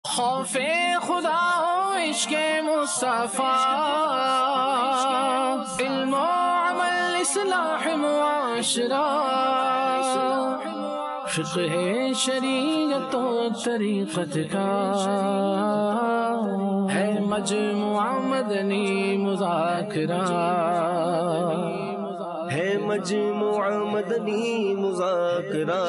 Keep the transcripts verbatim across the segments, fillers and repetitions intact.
خوف خدا ہو عشق مصطفیٰ، علم و عمل اصلاح معاشرہ، فقہ شریعت و طریقت کا ہے مجموعہ مدنی مذاکرہ، ہے مجموعہ مدنی مذاکرہ،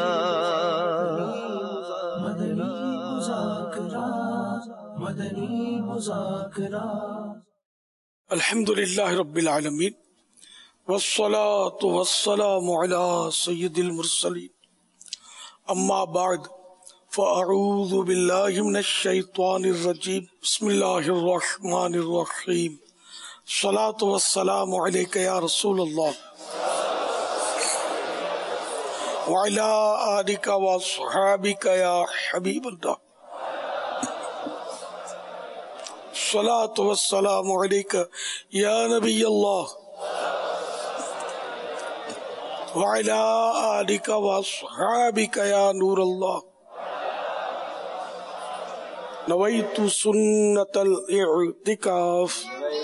مدنی مذاکرہ، مدنی مذاکرہ۔ الحمد للہ رب العالمین، والصلاة والسلام علی سید المرسلین، اما بعد فاعوذ باللہ من الشیطان الرجیم، بسم اللہ الرحمن الرحیم، الصلاة والسلام علیک یا رسول اللہ وعلی آلک واصحابک یا حبیب اللہ، الصلاة والسلام علیک یا نبی اللہ وعلی آلک واصحابک یا نور اللہ، نویت سنت الاعتکاف۔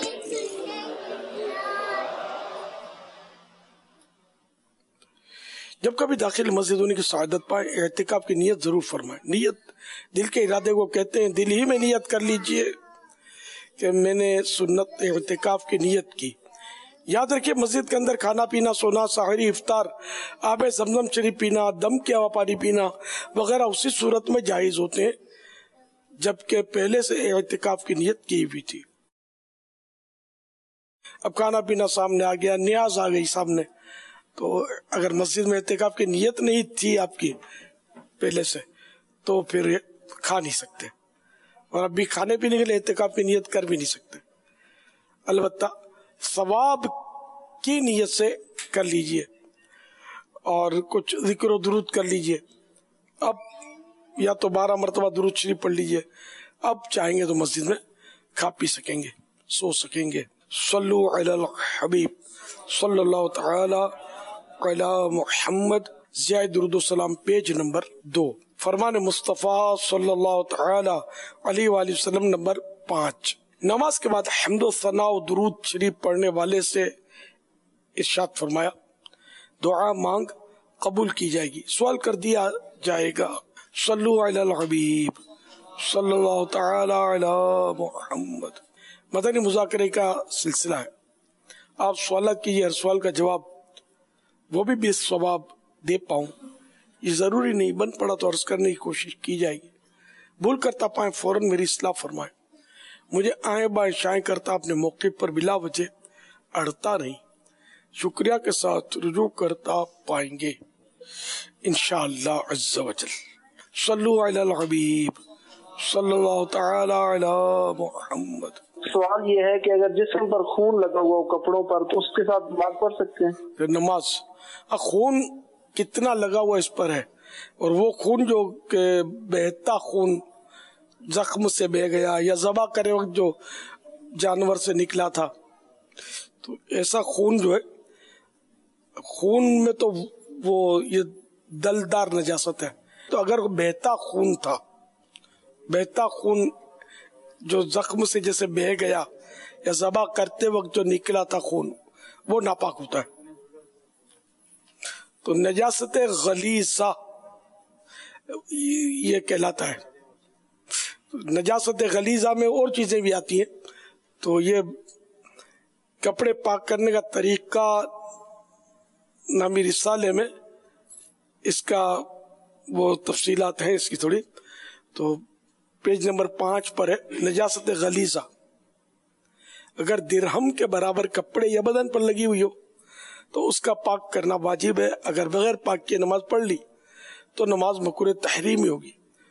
جب کبھی داخل مسجد ہونے کی سعادت پائیں، اعتکاف کی نیت ضرور فرمائیں۔ نیت دل کے ارادے کو کہتے ہیں، دل ہی میں نیت کر لیجئے کہ میں نے سنت اعتکاف کی نیت کی۔ یاد رکھیے، مسجد کے اندر کھانا پینا، سونا، سحری، افطار، آب زمزم شریف پینا، دم کیا ہوا پانی پینا وغیرہ اسی صورت میں جائز ہوتے ہیں جبکہ پہلے سے اعتکاف کی نیت کی ہوئی تھی۔ اب کھانا پینا سامنے آ گیا، نیاز آ گئی سامنے، تو اگر مسجد میں اعتکاف کی نیت نہیں تھی آپ کی پہلے سے تو پھر کھا نہیں سکتے، اور اب بھی کھانے پینے کے لیے اعتکاف کی نیت کر بھی نہیں سکتے۔ البتہ ثواب کی نیت سے کر لیجئے اور کچھ ذکر و درود کر لیجئے۔ اب یا تو بارہ مرتبہ درود شریف پڑھ لیجئے، اب چاہیں گے تو مسجد میں کھا پی سکیں گے، سو سکیں گے۔ صلو علی الحبیب صلی اللہ تعالی علی محمد، زیادہ درود و سلام، پیج نمبر دو، فرمان مصطفیٰ صلی اللہ تعالی علیہ وآلہ وسلم نمبر پانچ۔ نماز کے بعد حمد و ثنا و درود شریف پڑھنے والے سے ارشاد فرمایا دعا مانگ قبول کی جائے گی، سوال کر دیا جائے گا۔ صلو علی الحبیب صلی اللہ تعالی علی محمد۔ مدنی مذاکرے کا سلسلہ ہے، آپ سوالات کیجیے، ہر سوال کا جواب وہ بھی بے ثواب دے پاؤں یہ ضروری نہیں، بن پڑا تو عرض کرنے کی کوشش کی جائے گی۔ بھول کرتا پائیں فوراً میری اصلاح فرمائیں، مجھے آئیں بائیں شائیں کرتا اپنے موقع پر بلا وجہ اڑتا نہیں، شکریہ کے ساتھ رجوع کرتا پائیں گے انشاءاللہ عز و جل۔ صلو علی الحبیب صلی اللہ تعالی علی محمد۔ سوال یہ ہے کہ اگر جسم پر خون لگا ہوا ہو کپڑوں پر تو اس کے ساتھ نماز پڑھ سکتے ہیں؟ پھر نماز خون کتنا لگا ہوا اس پر ہے، اور وہ خون جو کہ بہتا خون زخم سے بہ گیا یا ذبح کرے وقت جو جانور سے نکلا تھا، تو ایسا خون جو ہے، خون میں تو وہ یہ دلدار نجاست ہے، تو اگر بہتا خون تھا، بہتا خون جو زخم سے جیسے بہ گیا یا ذبح کرتے وقت جو نکلا تھا خون، وہ ناپاک ہوتا ہے، تو نجاست غلیظہ یہ کہلاتا ہے۔ نجاست غلیظہ میں اور چیزیں بھی آتی ہیں، تو یہ کپڑے پاک کرنے کا طریقہ نامی رسالے میں اس کا وہ تفصیلات ہیں اس کی تھوڑی، تو پیج نمبر پانچ پر ہے نجاست غلیظہ۔ اگر درہم کے برابر کپڑے یا بدن پر لگی ہوئی ہو تو اس کا پاک کرنا واجب ہے، اگر بغیر پاک کی نماز پڑھ لی تو نماز مکروہ تحریمی ہوگی،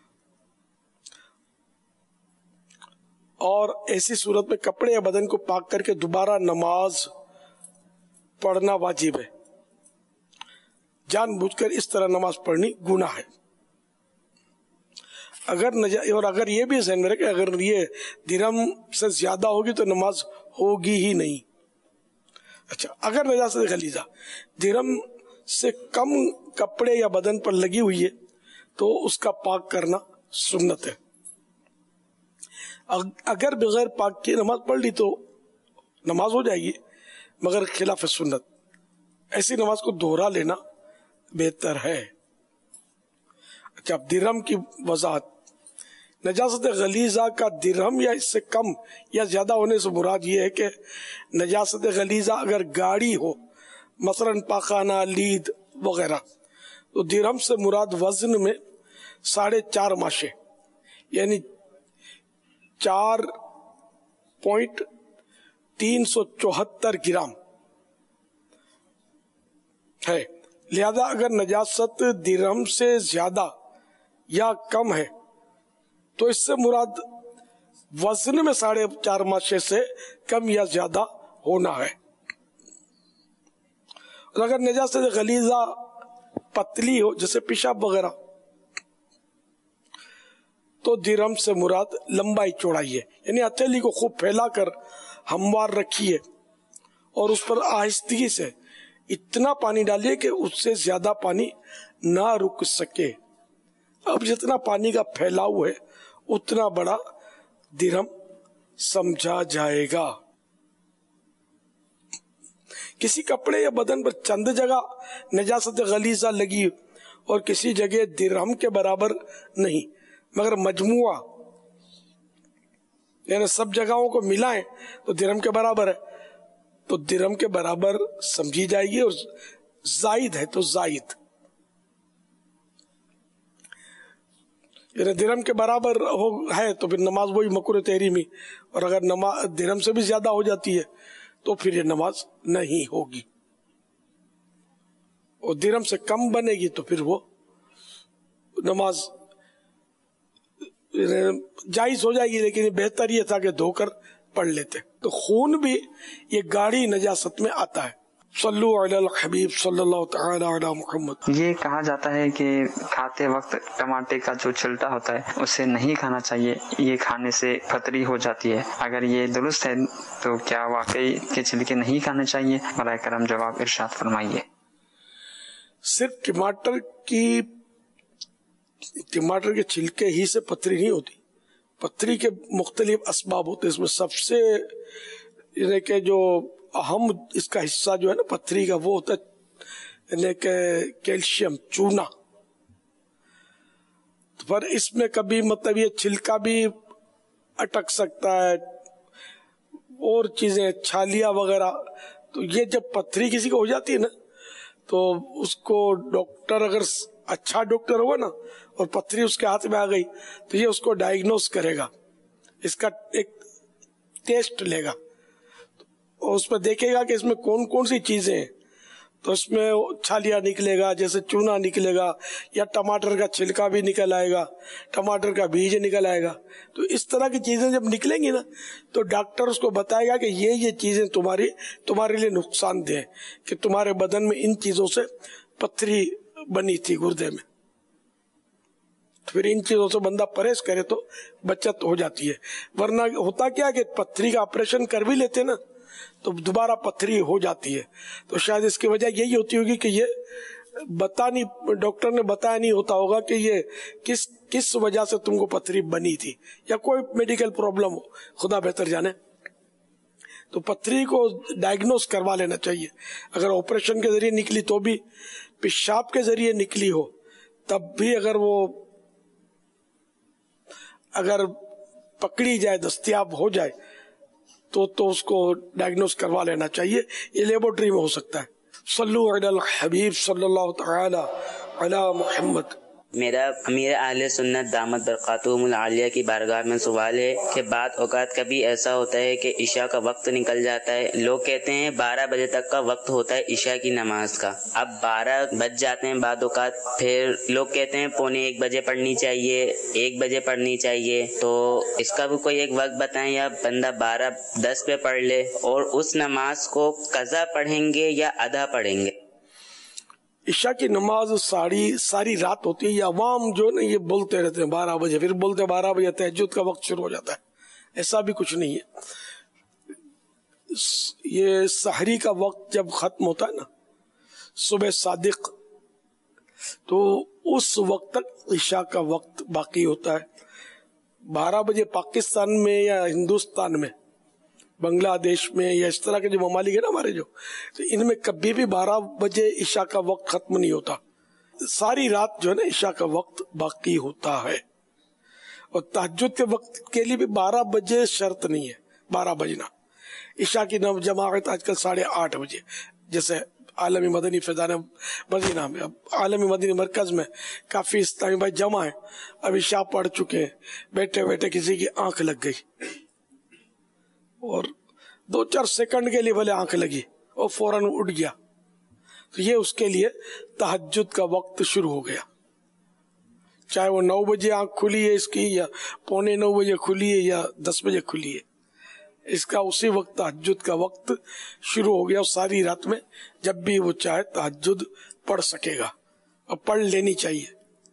اور ایسی صورت میں کپڑے یا بدن کو پاک کر کے دوبارہ نماز پڑھنا واجب ہے، جان بوجھ کر اس طرح نماز پڑھنی گناہ ہے۔ اگر نجا اور اگر یہ بھی ذہن میں رکھے اگر یہ درہم سے زیادہ ہوگی تو نماز ہوگی ہی نہیں۔ اچھا، اگر نجاست غلیظہ درہم سے کم کپڑے یا بدن پر لگی ہوئی ہے تو اس کا پاک کرنا سنت ہے۔ اگر بغیر پاک کی نماز پڑھ لی تو نماز ہو جائے گی مگر خلاف سنت، ایسی نماز کو دوہرا لینا بہتر ہے۔ اچھا، درہم کی وضاحت۔ نجاست غلیظہ کا درہم یا اس سے کم یا زیادہ ہونے سے مراد یہ ہے کہ نجاست غلیظہ اگر گاڑی ہو، مثلا پاخانہ، لید وغیرہ، تو درہم سے مراد وزن میں ساڑھے چار ماشے یعنی چار پوائنٹ تین سو چوہتر گرام ہے۔ لہذا اگر نجاست درہم سے زیادہ یا کم ہے تو اس سے مراد وزن میں ساڑھے چار ماشے سے کم یا زیادہ ہونا ہے۔ اور اگر نجاست غلیظہ پتلی ہو جیسے پیشاب وغیرہ تو درہم سے مراد لمبائی چوڑائی ہے، یعنی ہتھیلی کو خوب پھیلا کر ہموار رکھیے اور اس پر آہستگی سے اتنا پانی ڈالیے کہ اس سے زیادہ پانی نہ رک سکے۔ اب جتنا پانی کا پھیلاؤ ہے اتنا بڑا درہم سمجھا جائے گا۔ کسی کپڑے یا بدن پر چند جگہ نجاست غلیظہ لگی اور کسی جگہ درہم کے برابر نہیں مگر مجموعہ یعنی سب جگہوں کو ملائیں تو درہم کے برابر ہے، تو درہم کے برابر سمجھی جائے گی، اور زائد ہے تو زائد یعنی درہم کے برابر ہو ہے تو پھر نماز وہی مکروہ تحریمی، اور اگر نماز درہم سے بھی زیادہ ہو جاتی ہے تو پھر یہ نماز نہیں ہوگی، اور درہم سے کم بنے گی تو پھر وہ نماز جائز ہو جائے گی، لیکن بہتر یہ تھا کہ دھو کر پڑھ لیتے۔ تو خون بھی یہ گاڑی نجاست میں آتا ہے۔ صلو علی الحبیب صلی اللہ تعالی علی محمد۔ یہ کہا جاتا ہے کہ کھاتے وقت ٹماٹر کا جو چھلٹا ہوتا ہے اسے نہیں کھانا چاہیے، یہ کھانے سے پھتری ہو جاتی ہے، اگر یہ درست ہے تو کیا واقعی کے چھلکے نہیں کھانے چاہیے؟ برائے کرم جواب ارشاد فرمائیے۔ صرف ٹماٹر کی ٹماٹر کے چھلکے ہی سے پتھری نہیں ہوتی، پتھری کے مختلف اسباب ہوتے ہیں، اس میں سب سے یعنی کہ جو اہم اس کا حصہ جو ہے نا پتھری کا وہ ہوتا ہے یعنی کہ کیلشیم چونا، پر اس میں کبھی مطلب یہ چھلکا بھی اٹک سکتا ہے اور چیزیں چھالیاں وغیرہ، تو یہ جب پتھری کسی کو ہو جاتی ہے نا تو اس کو ڈاکٹر اگر اچھا ڈاکٹر ہوگا نا اور پتھری اس کے ہاتھ میں آ گئی تو یہ اس کو ڈائگنوز کرے گا، اس کا ایک ٹیسٹ لے گا اور اس میں دیکھے گا کہ اس میں کون کون سی چیزیں ہیں، تو اس میں چھالیاں نکلے گا، جیسے چونا نکلے گا، یا ٹماٹر کا چھلکا بھی نکل آئے گا، ٹماٹر کا بیج نکل آئے گا، تو اس طرح کی چیزیں جب نکلیں گی نا تو ڈاکٹر اس کو بتائے گا کہ یہ یہ چیزیں تمہاری تمہارے لیے نقصان دہ ہیں، کہ تمہارے بدن میں ان چیزوں سے پتھری بنی تھی گردے میں، پھر ان چیزوں سے بندہ پرہیز کرے تو بچت ہو جاتی ہے۔ ورنہ ہوتا کیا کہ پتھری کا آپریشن کر بھی لیتے نا تو دوبارہ پتھری ہو جاتی ہے، تو شاید اس کی وجہ یہی ہوتی ہوگی کہ یہ بتا نہیں ڈاکٹر نے بتایا نہیں ہوتا ہوگا کہ یہ کس کس وجہ سے تم کو پتھری بنی تھی، یا کوئی میڈیکل پرابلم ہو، خدا بہتر جانے۔ تو پتھری کو ڈائگنوز کروا لینا چاہیے، اگر آپریشن کے ذریعے نکلی تو بھی، پیشاب کے ذریعے نکلی ہو تب بھی اگر وہ اگر پکڑی جائے دستیاب ہو جائے تو تو اس کو ڈائگنوز کروا لینا چاہیے، یہ لیبورٹری میں ہو سکتا ہے۔ صلو علی الحبیب صلی اللہ تعالی علی محمد۔ میرا امیر اہل سنت دامت برکاتہم العالیہ کی بارگاہ میں سوال ہے کہ بعض اوقات کبھی ایسا ہوتا ہے کہ عشاء کا وقت نکل جاتا ہے، لوگ کہتے ہیں بارہ بجے تک کا وقت ہوتا ہے عشاء کی نماز کا، اب بارہ بج جاتے ہیں بعض اوقات، پھر لوگ کہتے ہیں پونے ایک بجے پڑھنی چاہیے، ایک بجے پڑھنی چاہیے، تو اس کا بھی کوئی ایک وقت بتائیں، یا بندہ بارہ دس پہ پڑھ لے، اور اس نماز کو قضا پڑھیں گے یا ادا پڑھیں گے؟ عشاء کی نماز ساری ساری رات ہوتی ہے، یہ عوام جو نا یہ بولتے رہتے ہیں بارہ بجے، پھر بولتے بارہ بجے تہجد کا وقت شروع ہو جاتا ہے، ایسا بھی کچھ نہیں ہے۔ یہ سحری کا وقت جب ختم ہوتا ہے نا صبح صادق، تو اس وقت تک عشاء کا وقت باقی ہوتا ہے، بارہ بجے پاکستان میں یا ہندوستان میں، بنگلہ دیش میں یا اس طرح کے جو ممالک ہیں نا ہمارے، جو تو ان میں کبھی بھی بارہ بجے عشاء کا وقت ختم نہیں ہوتا، ساری رات جو ہے نا عشاء کا وقت باقی ہوتا ہے. اور تہجد کے وقت کے لیے بھی بارہ بجے شرط نہیں ہے، بارہ بجنا. عشاء کی جماعت آج کل ساڑھے آٹھ بجے، جیسے عالمی مدنی فیضان مدینہ میں، اب عالمی مدنی مرکز میں کافی اسلامی بھائی جمع ہیں، اب عشاء پڑھ چکے ہیں، بیٹھے بیٹھے کسی کی آنکھ لگ گئی اور دو چار سیکنڈ کے لیے بھلے آنکھ لگی اور فوراً اٹھ گیا، تو یہ اس کے لیے تہجد کا وقت شروع ہو گیا. چاہے وہ نو بجے آنکھ کھلی ہے اس کی، یا پونے نو بجے کھلی ہے، یا دس بجے کھلی ہے، اس کا اسی وقت تہجد کا وقت شروع ہو گیا. اور ساری رات میں جب بھی وہ چاہے تہجد پڑھ سکے گا، اور پڑھ لینی چاہیے.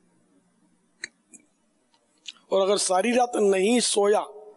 اور اگر ساری رات نہیں سویا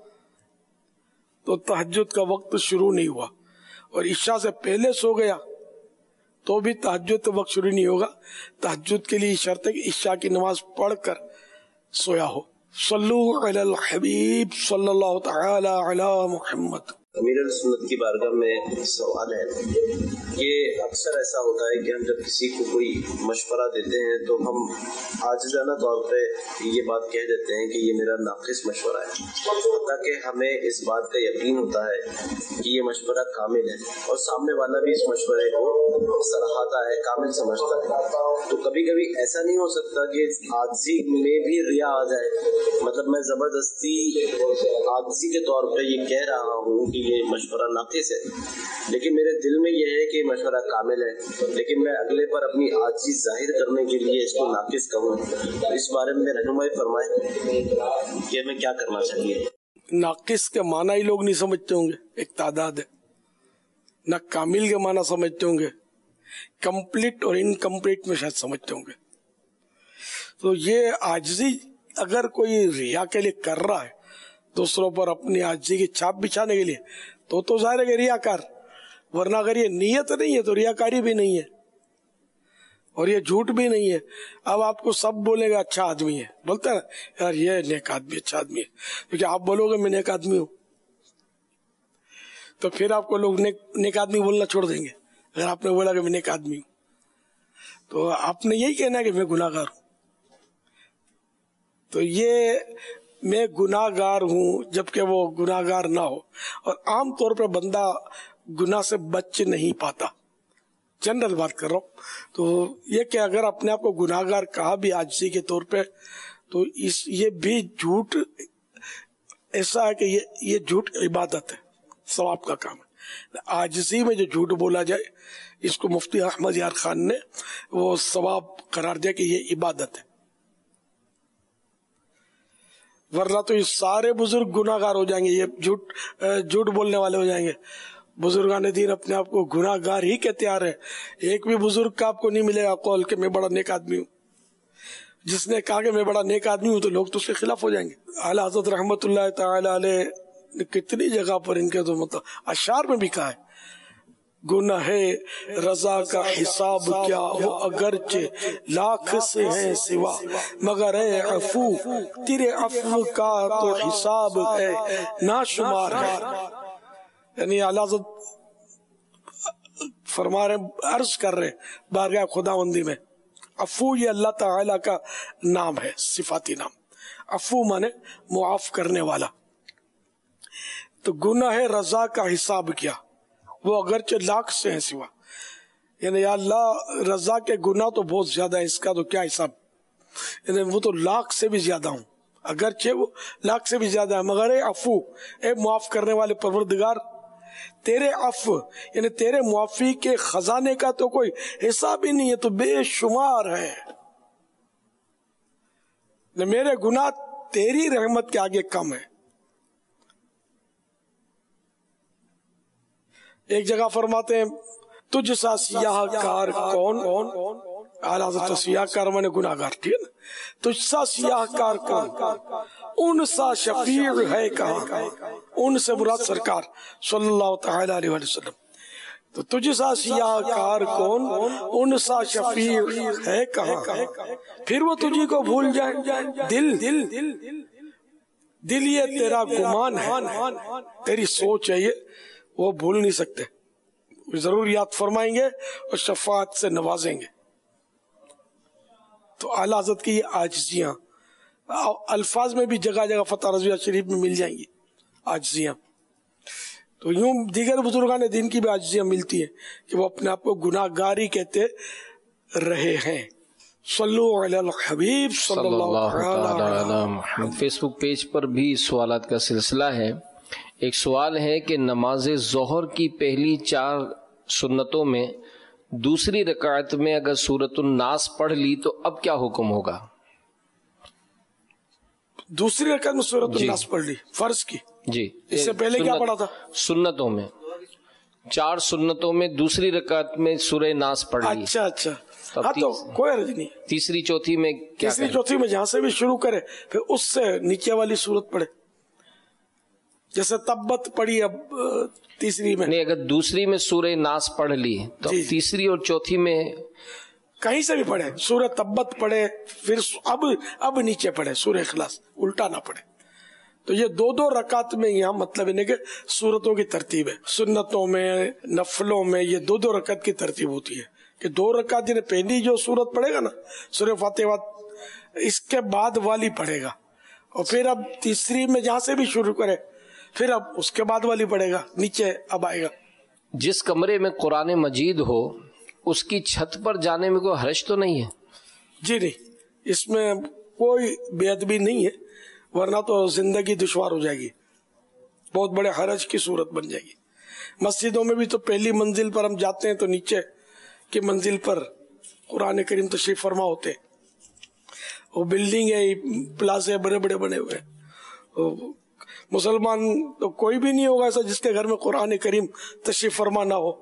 تو تہجد کا وقت شروع نہیں ہوا، اور عشاء سے پہلے سو گیا تو بھی تہجد کا وقت شروع نہیں ہوگا. تہجد کے لیے شرط ہے کہ عشاء کی نماز پڑھ کر سویا ہو. صلو علی الحبیب صلی اللہ تعالی علی محمد. امیر السنت کی بارگاہ میں سوال ہے کہ اکثر ایسا ہوتا ہے کہ ہم جب کسی کو کوئی مشورہ دیتے ہیں تو ہم عاجزانہ طور پہ یہ بات کہہ دیتے ہیں کہ یہ میرا ناقص مشورہ ہے، تاکہ ہمیں اس بات کا یقین ہوتا ہے کہ یہ مشورہ کامل ہے، اور سامنے والا بھی اس مشورے کو سراہتا ہے، کامل سمجھتا ہے. تو کبھی کبھی ایسا نہیں ہو سکتا کہ عاجزی میں بھی ریا آ جائے، مطلب میں زبردستی عاجزی کے طور پہ یہ کہہ رہا ہوں کہ یہ مشورہ ناقص ہے، لیکن میرے دل میں یہ ہے کہ مشورہ کامل ہے، لیکن میں اگلے پر اپنی عاجزی ظاہر کرنے کے لیے اس کو ناقص کہوں. تو اس بارے میں رہنمائی فرمائیں کہ ہمیں کیا کرنا چاہیے. ناقص کے معنی ہی لوگ نہیں سمجھتے ہوں گے، ایک تعداد ہے. نہ کامل کے معنی سمجھتے ہوں گے، کمپلیٹ اور انکمپلیٹ میں شاید سمجھتے ہوں گے. تو یہ عاجزی اگر کوئی ریا کے لیے کر رہا ہے، دوسروں پر اپنی عاجزی کی چھاپ بچھانے کے لیے، تو تو ظاہر ہے کہ ریاکار. ورنہ اگر یہ نیت نہیں ہے تو ریاکاری بھی نہیں ہے اور یہ جھوٹ بھی نہیں ہے. اب آپ کو سب بولے گا اچھا آدمی ہے، بولتا ہے نا یار یہ نیک آدمی اچھا آدمی ہے، کیونکہ آپ بولو گے میں نیک آدمی ہوں تو پھر آپ کو لوگ نیک, نیک آدمی بولنا چھوڑ دیں گے. اگر آپ نے بولا کہ میں نیک آدمی ہوں تو آپ نے یہی کہنا ہے کہ میں گناہ گار ہوں. تو یہ میں گناہ گار ہوں جبکہ وہ گناہ گار نہ ہو. اور عام طور پہ بندہ گناہ سے بچ نہیں پاتا، جنرل بات کر رہا ہوں. تو یہ کہ اگر اپنے آپ کو گناہ گار کہا بھی عاجزی کے طور پہ، تو اس یہ بھی جھوٹ ایسا ہے کہ یہ یہ جھوٹ عبادت ہے، ثواب کا کام ہے. عاجزی میں جو جھوٹ بولا جائے اس کو مفتی احمد یار خان نے وہ ثواب قرار دیا کہ یہ عبادت ہے. ورنہ تو یہ سارے بزرگ گناہ گار ہو جائیں گے، یہ جھوٹ جھوٹ بولنے والے ہو جائیں گے. بزرگان دین اپنے آپ کو گناہ گار ہی کہتے آ رہے ہیں. ایک بھی بزرگ کا آپ کو نہیں ملے گا قول کہ میں بڑا نیک آدمی ہوں. جس نے کہا کہ میں بڑا نیک آدمی ہوں تو لوگ تو اس کے خلاف ہو جائیں گے. اعلیٰ حضرت رحمت اللہ تعالی علیہ نے کتنی جگہ پر ان کے تو مطلب اشعار میں بھی کہا ہے، گناہ رضا کا حساب کیا ہو اگرچہ لاکھ سے ہے سوا، مگر اے عفو تیرے عفو کا تو حساب ہے ناشمار ہے. یعنی اعلیٰ حضرت فرما رہے، عرض کر رہے بارگاہ خداوندی میں، عفو یہ اللہ تعالی کا نام ہے، صفاتی نام. عفو مانے معاف کرنے والا. تو گناہ رضا کا حساب کیا وہ اگرچہ لاکھ سے ہیں سوا، یعنی یا اللہ رضا کے گناہ تو بہت زیادہ ہے، اس کا تو کیا حساب، یعنی وہ تو لاکھ سے بھی زیادہ ہوں، اگرچہ وہ لاکھ سے بھی زیادہ ہے، مگر اے عفو اے معاف کرنے والے پروردگار، تیرے عفو یعنی تیرے معافی کے خزانے کا تو کوئی حساب ہی نہیں ہے، تو بے شمار ہے. میرے گناہ تیری رحمت کے آگے کم ہے. ایک جگہ فرماتے ہیں تجھ سا سیاہ کار کون، اعلیٰ حضرت سیاہ کار میں نے گناہ گار، ٹھیک ہے نا، تجھ سا سیاہ کار کون، ان سا شفیع ہے کہاں، ان سے مراد سرکار صلی اللہ تعالی علیہ وسلم. تو تجھ سا سیاہ کار کون، ان سا شفیع ہے کہاں، پھر وہ تجھی کو بھول جائیں. دل دل یہ تیرا گمان ہے، تیری سوچ ہے، یہ وہ بھول نہیں سکتے، ضرور یاد فرمائیں گے اور شفاعت سے نوازیں گے۔ تو اعلیٰ حضرت کی یہ عاجزیاں الفاظ میں بھی جگہ جگہ فتح رضویہ شریف میں مل جائیں گی عاجزیاں۔ تو یوں دیگر بزرگان دین کی بھی عاجزیاں ملتی ہیں کہ وہ اپنے آپ کو گناہ گاری کہتے رہے ہیں۔ صلو علی الحبیب صلی اللہ علیہ وسلم۔ فیس بک پیج پر بھی سوالات کا سلسلہ ہے۔ ایک سوال ہے کہ نماز ظہر کی پہلی چار سنتوں میں دوسری رکعت میں اگر سورۃ الناس پڑھ لی تو اب کیا حکم ہوگا؟ دوسری رکعت میں سورۃ الناس پڑھ لی فرض کی؟ جی، اس سے پہلے کیا پڑھا تھا؟ سنتوں میں، چار سنتوں میں دوسری رکعت میں سورہ ناس پڑھ لی۔ اچھا اچھا، ہاں تو کوئی حرج نہیں۔ تیسری چوتھی میں کیا؟ تیسری چوتھی میں جہاں سے بھی شروع کرے پھر اس سے نیچے والی سورت پڑھے، جیسے تبت پڑھی اب تیسری میں، نہیں اگر دوسری میں سورہ ناس پڑھ لی تو تیسری اور چوتھی میں کہیں سے بھی پڑھے، سورہ تبت پڑھے پھر اب اب نیچے پڑھے سورہ اخلاص، الٹا نہ پڑھے۔ تو یہ دو دو رکعت میں یہاں مطلب ہے کہ سورتوں کی ترتیب ہے، سنتوں میں نفلوں میں یہ دو دو رکعت کی ترتیب ہوتی ہے کہ دو رکعت جنہیں پہلی جو سورت پڑھے گا نا سورہ فاتحہ، اس کے بعد والی پڑھے گا، اور پھر اب تیسری میں جہاں سے بھی شروع کرے پھر اب اس کے بعد والی پڑھے گا، نیچے اب آئے گا۔ جس کمرے میں قرآن مجید ہو اس کی چھت پر جانے میں کوئی حرج تو نہیں ہے؟ جی نہیں، اس میں کوئی بے ادبی نہیں ہے، ورنہ تو زندگی دشوار ہو جائے گی، بہت بڑے حرج کی صورت بن جائے گی۔ مسجدوں میں بھی تو پہلی منزل پر ہم جاتے ہیں تو نیچے کی منزل پر قرآن کریم تشریف فرما ہوتے ہیں، وہ بلڈنگ ہے، پلازے بڑے بڑے بنے ہوئے ہیں۔ مسلمان تو کوئی بھی نہیں ہوگا ایسا جس کے گھر میں قرآن کریم تشریف فرما نہ ہو،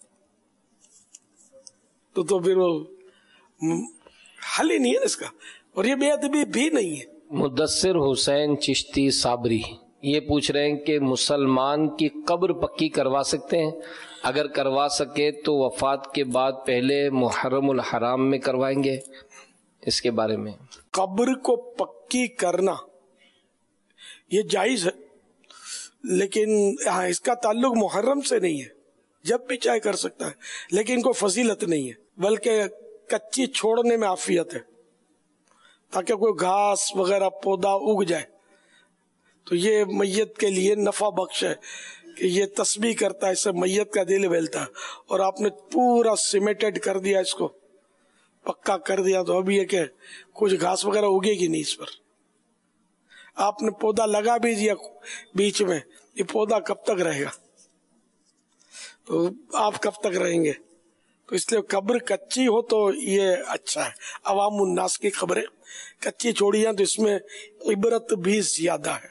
تو تو پھر وہ حل ہی نہیں ہے اس کا، اور یہ بے ادبی بھی نہیں ہے۔ مدثر حسین چشتی صابری یہ پوچھ رہے ہیں کہ مسلمان کی قبر پکی کروا سکتے ہیں؟ اگر کروا سکے تو وفات کے بعد پہلے محرم الحرام میں کروائیں گے؟ اس کے بارے میں قبر کو پکی کرنا یہ جائز ہے، لیکن ہاں اس کا تعلق محرم سے نہیں ہے، جب بھی چاہے کر سکتا ہے، لیکن کوئی فضیلت نہیں ہے، بلکہ کچی چھوڑنے میں عافیت ہے، تاکہ کوئی گھاس وغیرہ پودا اگ جائے تو یہ میت کے لیے نفع بخش ہے کہ یہ تسبیح کرتا ہے، اس سے میت کا دل بہلتا ہے، اور آپ نے پورا سیمیٹڈ کر دیا، اس کو پکا کر دیا، تو اب یہ کہ کچھ گھاس وغیرہ اگے گی نہیں اس پر۔ آپ نے پودا لگا بھی دیا بیچ میں، یہ پودا کب تک رہے گا؟ تو آپ کب تک رہیں گے؟ تو اس لیے قبر کچی ہو تو یہ اچھا ہے۔ عوام الناس کی قبریں کچی چھوڑی ہیں تو اس میں عبرت بھی زیادہ ہے،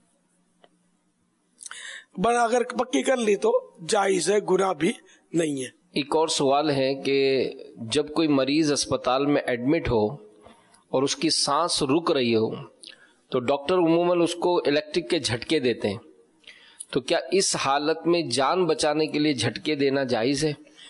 بنا اگر پکی کر لی تو جائز ہے، گناہ بھی نہیں ہے۔ ایک اور سوال ہے کہ جب کوئی مریض اسپتال میں ایڈمٹ ہو اور اس کی سانس رک رہی ہو تو ڈاکٹر عموماً اس کو الیکٹرک کے جھٹکے دیتے ہیں، تو کیا اس حالت میں جان بچانے کے لیے جھٹکے دینا جائز ہے؟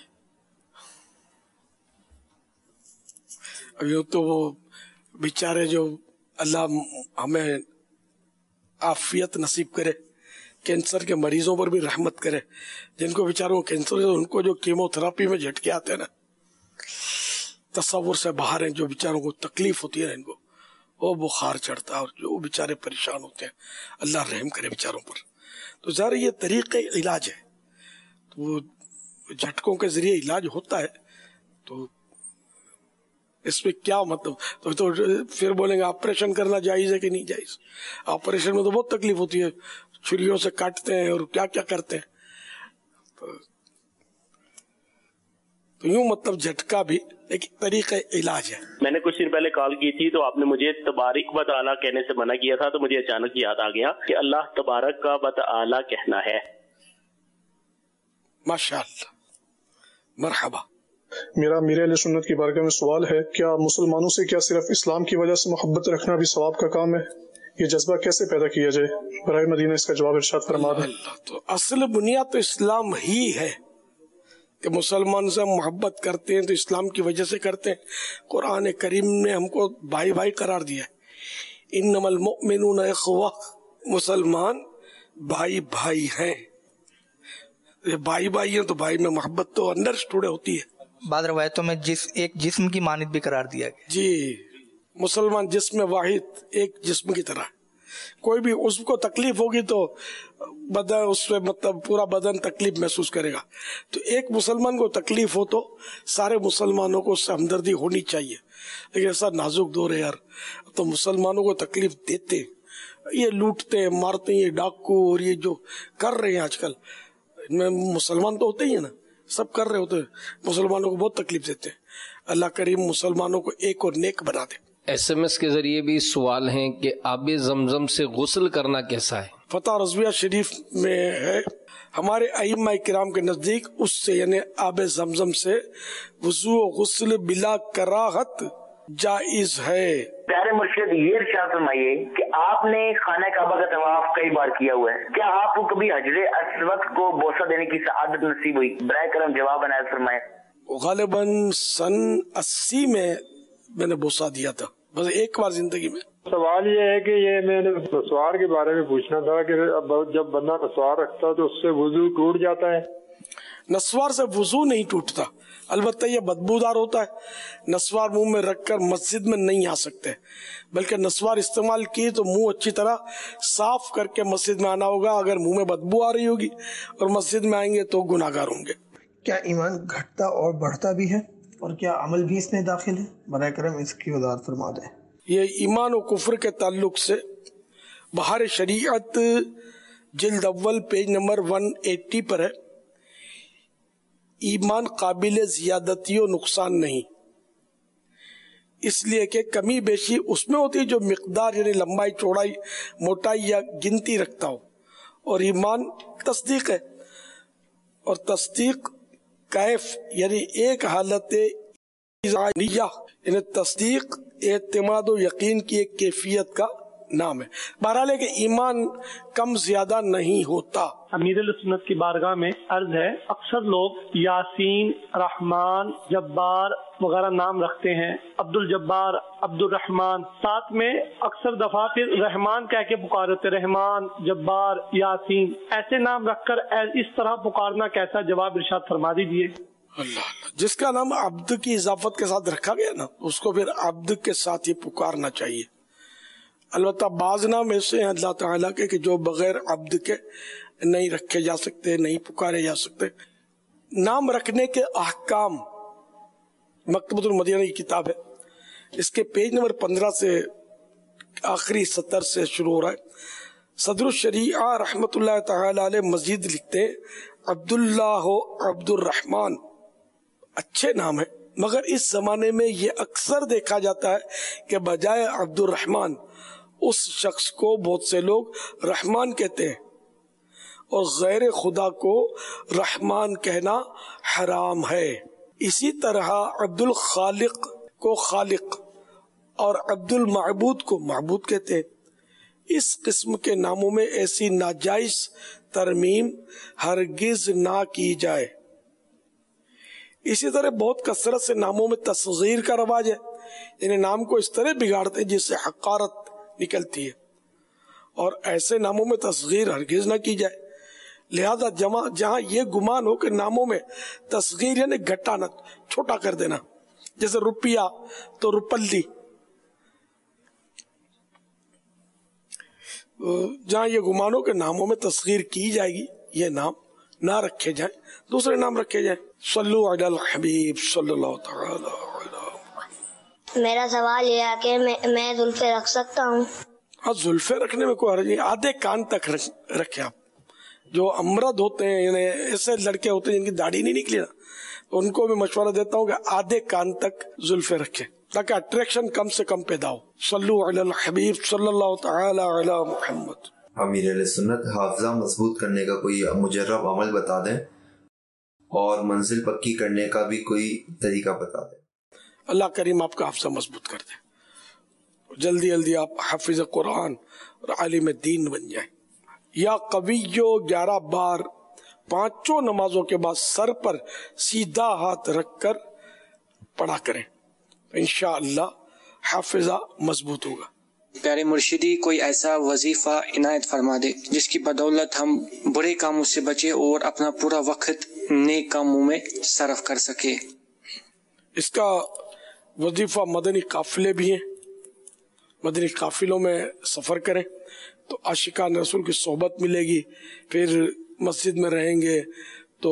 ابھی تو وہ بیچارے جو اللہ ہمیں عافیت نصیب کرے، کینسر کے مریضوں پر بھی رحمت کرے، جن کو بیچاروں کو کینسر ہے ان کو جو کیمو تھراپی میں جھٹکے آتے ہیں نا، تصور سے باہر ہیں، جو بیچاروں کو تکلیف ہوتی ہے ان کو، وہ بخار چڑھتا ہے اور جو بیچارے پریشان ہوتے ہیں، اللہ رحم کرے بیچاروں پر۔ تو ظاہر یہ طریقے علاج ہے، تو جھٹکوں کے ذریعے علاج ہوتا ہے، تو اس میں کیا مطلب؟ تو, تو پھر بولیں گے آپریشن کرنا جائز ہے کہ نہیں جائز؟ آپریشن میں تو بہت تکلیف ہوتی ہے، چھریوں سے کاٹتے ہیں اور کیا کیا کرتے ہیں، تو, تو یوں مطلب جھٹکا بھی ایک طریقہ علاج ہے۔ میں نے کچھ دن پہلے کال کی تھی تو آپ نے مجھے تبارک و تعالی کہنے سے منع کیا تھا، تو مجھے اچانک یاد آ گیا کہ اللہ تبارک کا و تعالی کہنا ہے۔ ماشاءاللہ، مرحبا۔ میرا امیر اہل سنت کی بارگاہ میں سوال ہے، کیا مسلمانوں سے کیا صرف اسلام کی وجہ سے محبت رکھنا بھی ثواب کا کام ہے؟ یہ جذبہ کیسے پیدا کیا جائے؟ برائے مدینہ اس کا جواب ارشاد فرما دیں۔ تو اصل بنیاد تو اسلام ہی ہے کہ مسلمان سے محبت کرتے ہیں تو اسلام کی وجہ سے کرتے ہیں۔ قرآن کریم نے ہم کو بھائی بھائی قرار دیا ہے، انما المؤمنون اخوہ، मुसलमान भाई भाई हैं, भाई भाई हैं तो भाई में मोहब्बत तो अंडरस्टूड होती है। बाद रवायतों में जिस एक जिस्म की मानित भी करार दिया गया। जी, मुसलमान जिस्म वाहिद, एक जिस्म की तरह। कोई भी उसको तकलीफ होगी तो बदन उससे मतलब पूरा बदन तकलीफ महसूस करेगा। तो एक मुसलमान को तकलीफ हो तो सारे मुसलमानों को उससे हमदर्दी होनी चाहिए। लेकिन ऐसा नाजुक दौर है यार, तो मुसलमानों को तकलीफ देते, ये लूटते मारते, ये डाकू और ये जो कर रहे हैं आजकल, इनमें मुसलमान तो होते ही है ना, सब कर रहे होते हैं, मुसलमानों को बहुत तकलीफ देते हैं। अल्लाह करीम मुसलमानों को एक और नेक बना दे। एसएमएस के जरिए भी सवाल हैं कि आबे जमजम से गुस्ल करना कैसा है। फतह रज़विया शरीफ में है, हमारे अइम्मा किराम के नजदीक उससे यानी आबे जमजम से वुज़ू और गुस्ल बिला कराहत जायज है। प्यारे मुर्शिद, ये इरशाद फरमाइए कि आपने खाना काबा का तवाफ कई बार किया हुआ है, क्या आपको कभी हजरे अस्वद को बोसा देने की सआदत नसीब हुई? बराए करम जवाब अनायत फरमाए। गालिबन सन अस्सी में मैंने बोसा दिया था, बस एक बार जिंदगी में। सवाल ये है कि ये मैंने नस्वार के बारे में पूछना था कि जब बंदा नस्वार रखता है तो उससे वुजू टूट जाता है? नस्वार से वुजू नहीं टूटता, अलबत्ता ये बदबूदार होता है। नस्वार मुंह में रखकर मस्जिद में नहीं आ सकते, बल्कि नस्वार इस्तेमाल किए तो मुंह अच्छी तरह साफ करके मस्जिद में आना होगा। अगर मुंह में बदबू आ रही होगी और मस्जिद में आएंगे तो गुनाहगार होंगे। क्या ईमान घटता और बढ़ता भी है और क्या अमल भी इसमें दाखिल है? बराए करम इसकी वज़ाहत फरमा दें। ये ईमान और कुफ्र के ताल्लुक से बहार शरीयत जिल्द अव्वल पेज नंबर एक सौ अस्सी पर है, ईमान काबिल ज़ियादती और नुकसान नहीं, इसलिए कि कमी बेशी उसमें होती है जो मिकदार यानी लंबाई चौड़ाई मोटाई या गिनती रखता हो, और ईमान तस्दीक है। और तस्दीक कैफ यानी एक हालत यानी तस्दीक एतमाद और यकीन की एक कैफियत का नाम है। बहरहाल है कि ईमान कम ज्यादा नहीं होता। अमीर सुन्नत की बारगाह में अर्ज है, अक्सर लोग यासीन, रहमान, जब्बार वगैरह नाम रखते हैं, अब्दुल जब्बार, अब्दुल रहमान, साथ में अक्सर दफा फिर रहमान कह के पुकारते, रहमान, जब्बार, यासीन, ऐसे नाम रखकर इस तरह पुकारना कैसा? जवाब इरशाद फरमा दीजिए। अल्लाह, जिसका नाम अब्द की इजाफत के साथ रखा गया ना, उसको फिर अब्द के साथ ही पुकारना चाहिए। अलबत्ता बाज नाम ऐसे हैं अल्लाह ताला के कि जो बगैर अब्द के नहीं रखे जा सकते, नहीं पुकारे जा सकते। नाम रखने के अहकाम मकतबतुल मदीना की किताब है, इसके पेज नंबर पंद्रह से आखिरी सत्तर से शुरू हो रहा है। सदरुल शरीआ रहमतुल्लाह ताला अलैह मजीद लिखते हैं, अब्दुल्लाह हो अब्दुल रहमान अच्छे नाम है, मगर इस जमाने में ये अक्सर देखा जाता है कि बजाय अब्दुल रहमान उस शख्स को बहुत से लोग रहमान कहते हैं, और गैर खुदा को रहमान कहना हराम है। इसी तरह अब्दुल खालिक को खालिक और अब्दुल माबूद को माबूद कहते हैं। इस किस्म के नामों में ऐसी नाजायज तरमीम हरगिज ना की जाए। इसी तरह बहुत कसरत से नामों में तस्गीर का रवाज है, यानी नाम को इस तरह बिगाड़ते हैं जिससे हकारत निकलती है, और ऐसे नामों में तस्गीर हरगिज ना की जाए। लिहाजा जमा जहाँ ये गुमान हो कि नामों में तस्गीर यानी घटाना, छोटा कर देना, जैसे रुपया तो रुपल्ली, जहाँ ये गुमानों के नामों में तस्गीर की जाएगी ये नाम ना रखे जाए, दूसरे नाम रखे जाए। सल्लु अलल हबीब सल्लल्लाहु तआला अलैहि। मेरा सवाल यह है कि मैं, मैं जुल्फे रख सकता हूँ? हाँ, जुल्फे रखने में कोई हर्ज नहीं, आधे कान तक रख, रखे आप। जो अमरद होते हैं यानी ऐसे लड़के होते हैं जिनकी दाढ़ी नहीं निकली ना, तो उनको भी मशवरा देता हूँ कि आधे कान तक जुल्फे रखें ताकि अट्रैक्शन कम से कम पैदा हो। सल्लु अलल हबीब सल्लल्लाहु तआला अलैहि मुहम्मद। अमीर अहले सुन्नत हाफिजा मजबूत करने का कोई मुजर्रब अमल बता दें और मंजिल पक्की करने का भी कोई तरीका बता दें। अल्लाह करीम आपका हाफिजा मजबूत कर दे, जल्दी जल्दी आप हाफिज कुरान और आलिम दीन बन जाए। या कवियो ग्यारह बार पांचों नमाजों के बाद सर पर सीधा हाथ रखकर पढ़ा करें, इंशाअल्लाह हाफिजा मजबूत होगा। پیارے مرشدی کوئی ایسا وظیفہ عنایت فرما دے جس کی بدولت ہم برے کاموں سے بچے اور اپنا پورا وقت نیک کاموں میں صرف کر سکے۔ اس کا وظیفہ مدنی قافلے بھی ہیں، مدنی قافلوں میں سفر کریں تو عاشقان رسول کی صحبت ملے گی، پھر مسجد میں رہیں گے تو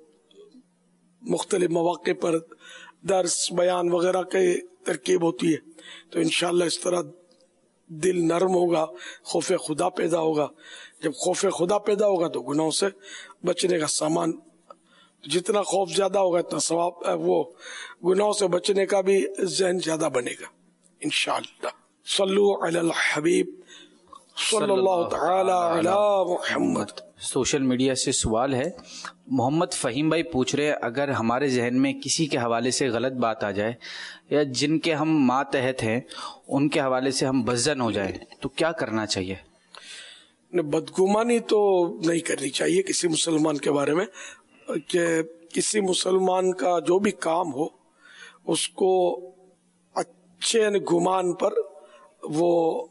مختلف مواقع پر درس بیان وغیرہ کی ترکیب ہوتی ہے، تو انشاءاللہ اس طرح دل نرم ہوگا، خوف خدا پیدا ہوگا۔ جب خوف خدا پیدا ہوگا تو گناہوں سے بچنے کا سامان، جتنا خوف زیادہ ہوگا اتنا ثواب، وہ گناہوں سے بچنے کا بھی ذہن زیادہ بنے گا انشاءاللہ۔ صلو علی الحبیب صلی اللہ تعالی علی محمد۔ سوشل میڈیا سے سوال ہے، محمد فہیم بھائی پوچھ رہے اگر ہمارے ذہن میں کسی کے حوالے سے غلط بات آ جائے یا جن کے ہم ماتحت ہیں ان کے حوالے سے ہم بدظن ہو جائیں تو کیا کرنا چاہیے؟ بدگمانی تو نہیں کرنی چاہیے کسی مسلمان کے بارے میں، کہ کسی مسلمان کا جو بھی کام ہو اس کو اچھے گمان پر وہ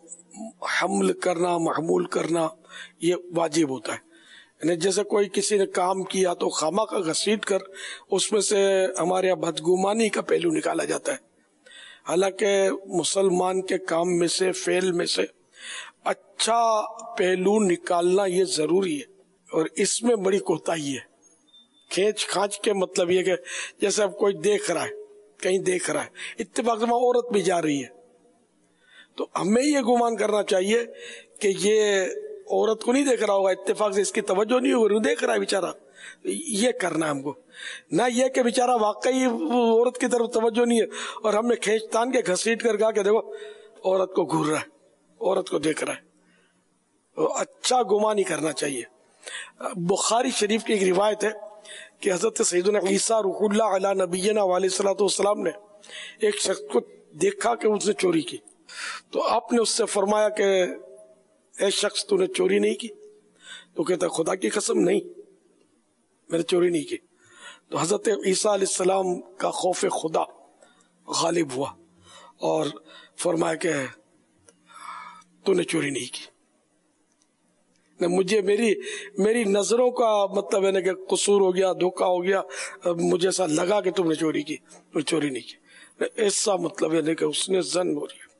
حمل کرنا، محمول کرنا یہ واجب ہوتا ہے۔ یعنی جیسے کوئی کسی نے کام کیا تو خامہ کا گھسیٹ کر اس میں سے ہمارے یہاں بدگمانی کا پہلو نکالا جاتا ہے، حالانکہ مسلمان کے کام میں سے، فعل میں سے اچھا پہلو نکالنا یہ ضروری ہے، اور اس میں بڑی کوتاہی ہے۔ کھینچ کھانچ کے مطلب یہ کہ جیسے اب کوئی دیکھ رہا ہے، کہیں دیکھ رہا ہے، اتفاق سے عورت بھی جا رہی ہے تو ہمیں یہ گمان کرنا چاہیے کہ یہ عورت کو نہیں دیکھ رہا ہوگا، اتفاق سے اس کی توجہ نہیں ہوگی، دیکھ رہا ہے بیچارہ، یہ کرنا ہے ہم کو، نہ یہ کہ بیچارہ واقعی عورت کی طرف توجہ نہیں ہے اور ہم نے کھینچ تان کے گھسیٹ کر کہا کہ دیکھو عورت کو گھور رہا ہے، عورت کو دیکھ رہا ہے۔ تو اچھا گمان ہی کرنا چاہیے۔ بخاری شریف کی ایک روایت ہے کہ حضرت سیدنا عیسیٰ روح اللہ علی نبینا علیہ الصلوۃ والسلام نے ایک شخص کو دیکھا کہ اس نے چوری کی، تو آپ نے اس سے فرمایا کہ اے شخص تو نے چوری نہیں کی؟ تو کہتا خدا کی قسم نہیں، میں نے چوری نہیں کی۔ تو حضرت عیسیٰ علیہ السلام کا خوف خدا غالب ہوا اور فرمایا کہ تو نے چوری نہیں کی، مجھے میری میری نظروں کا مطلب ہے نا کہ قصور ہو گیا، دھوکا ہو گیا، مجھے ایسا لگا کہ تم نے چوری کی، تم نے چوری نہیں کی، ایسا مطلب ہے کہ اس نے زن ہو رہی ہے۔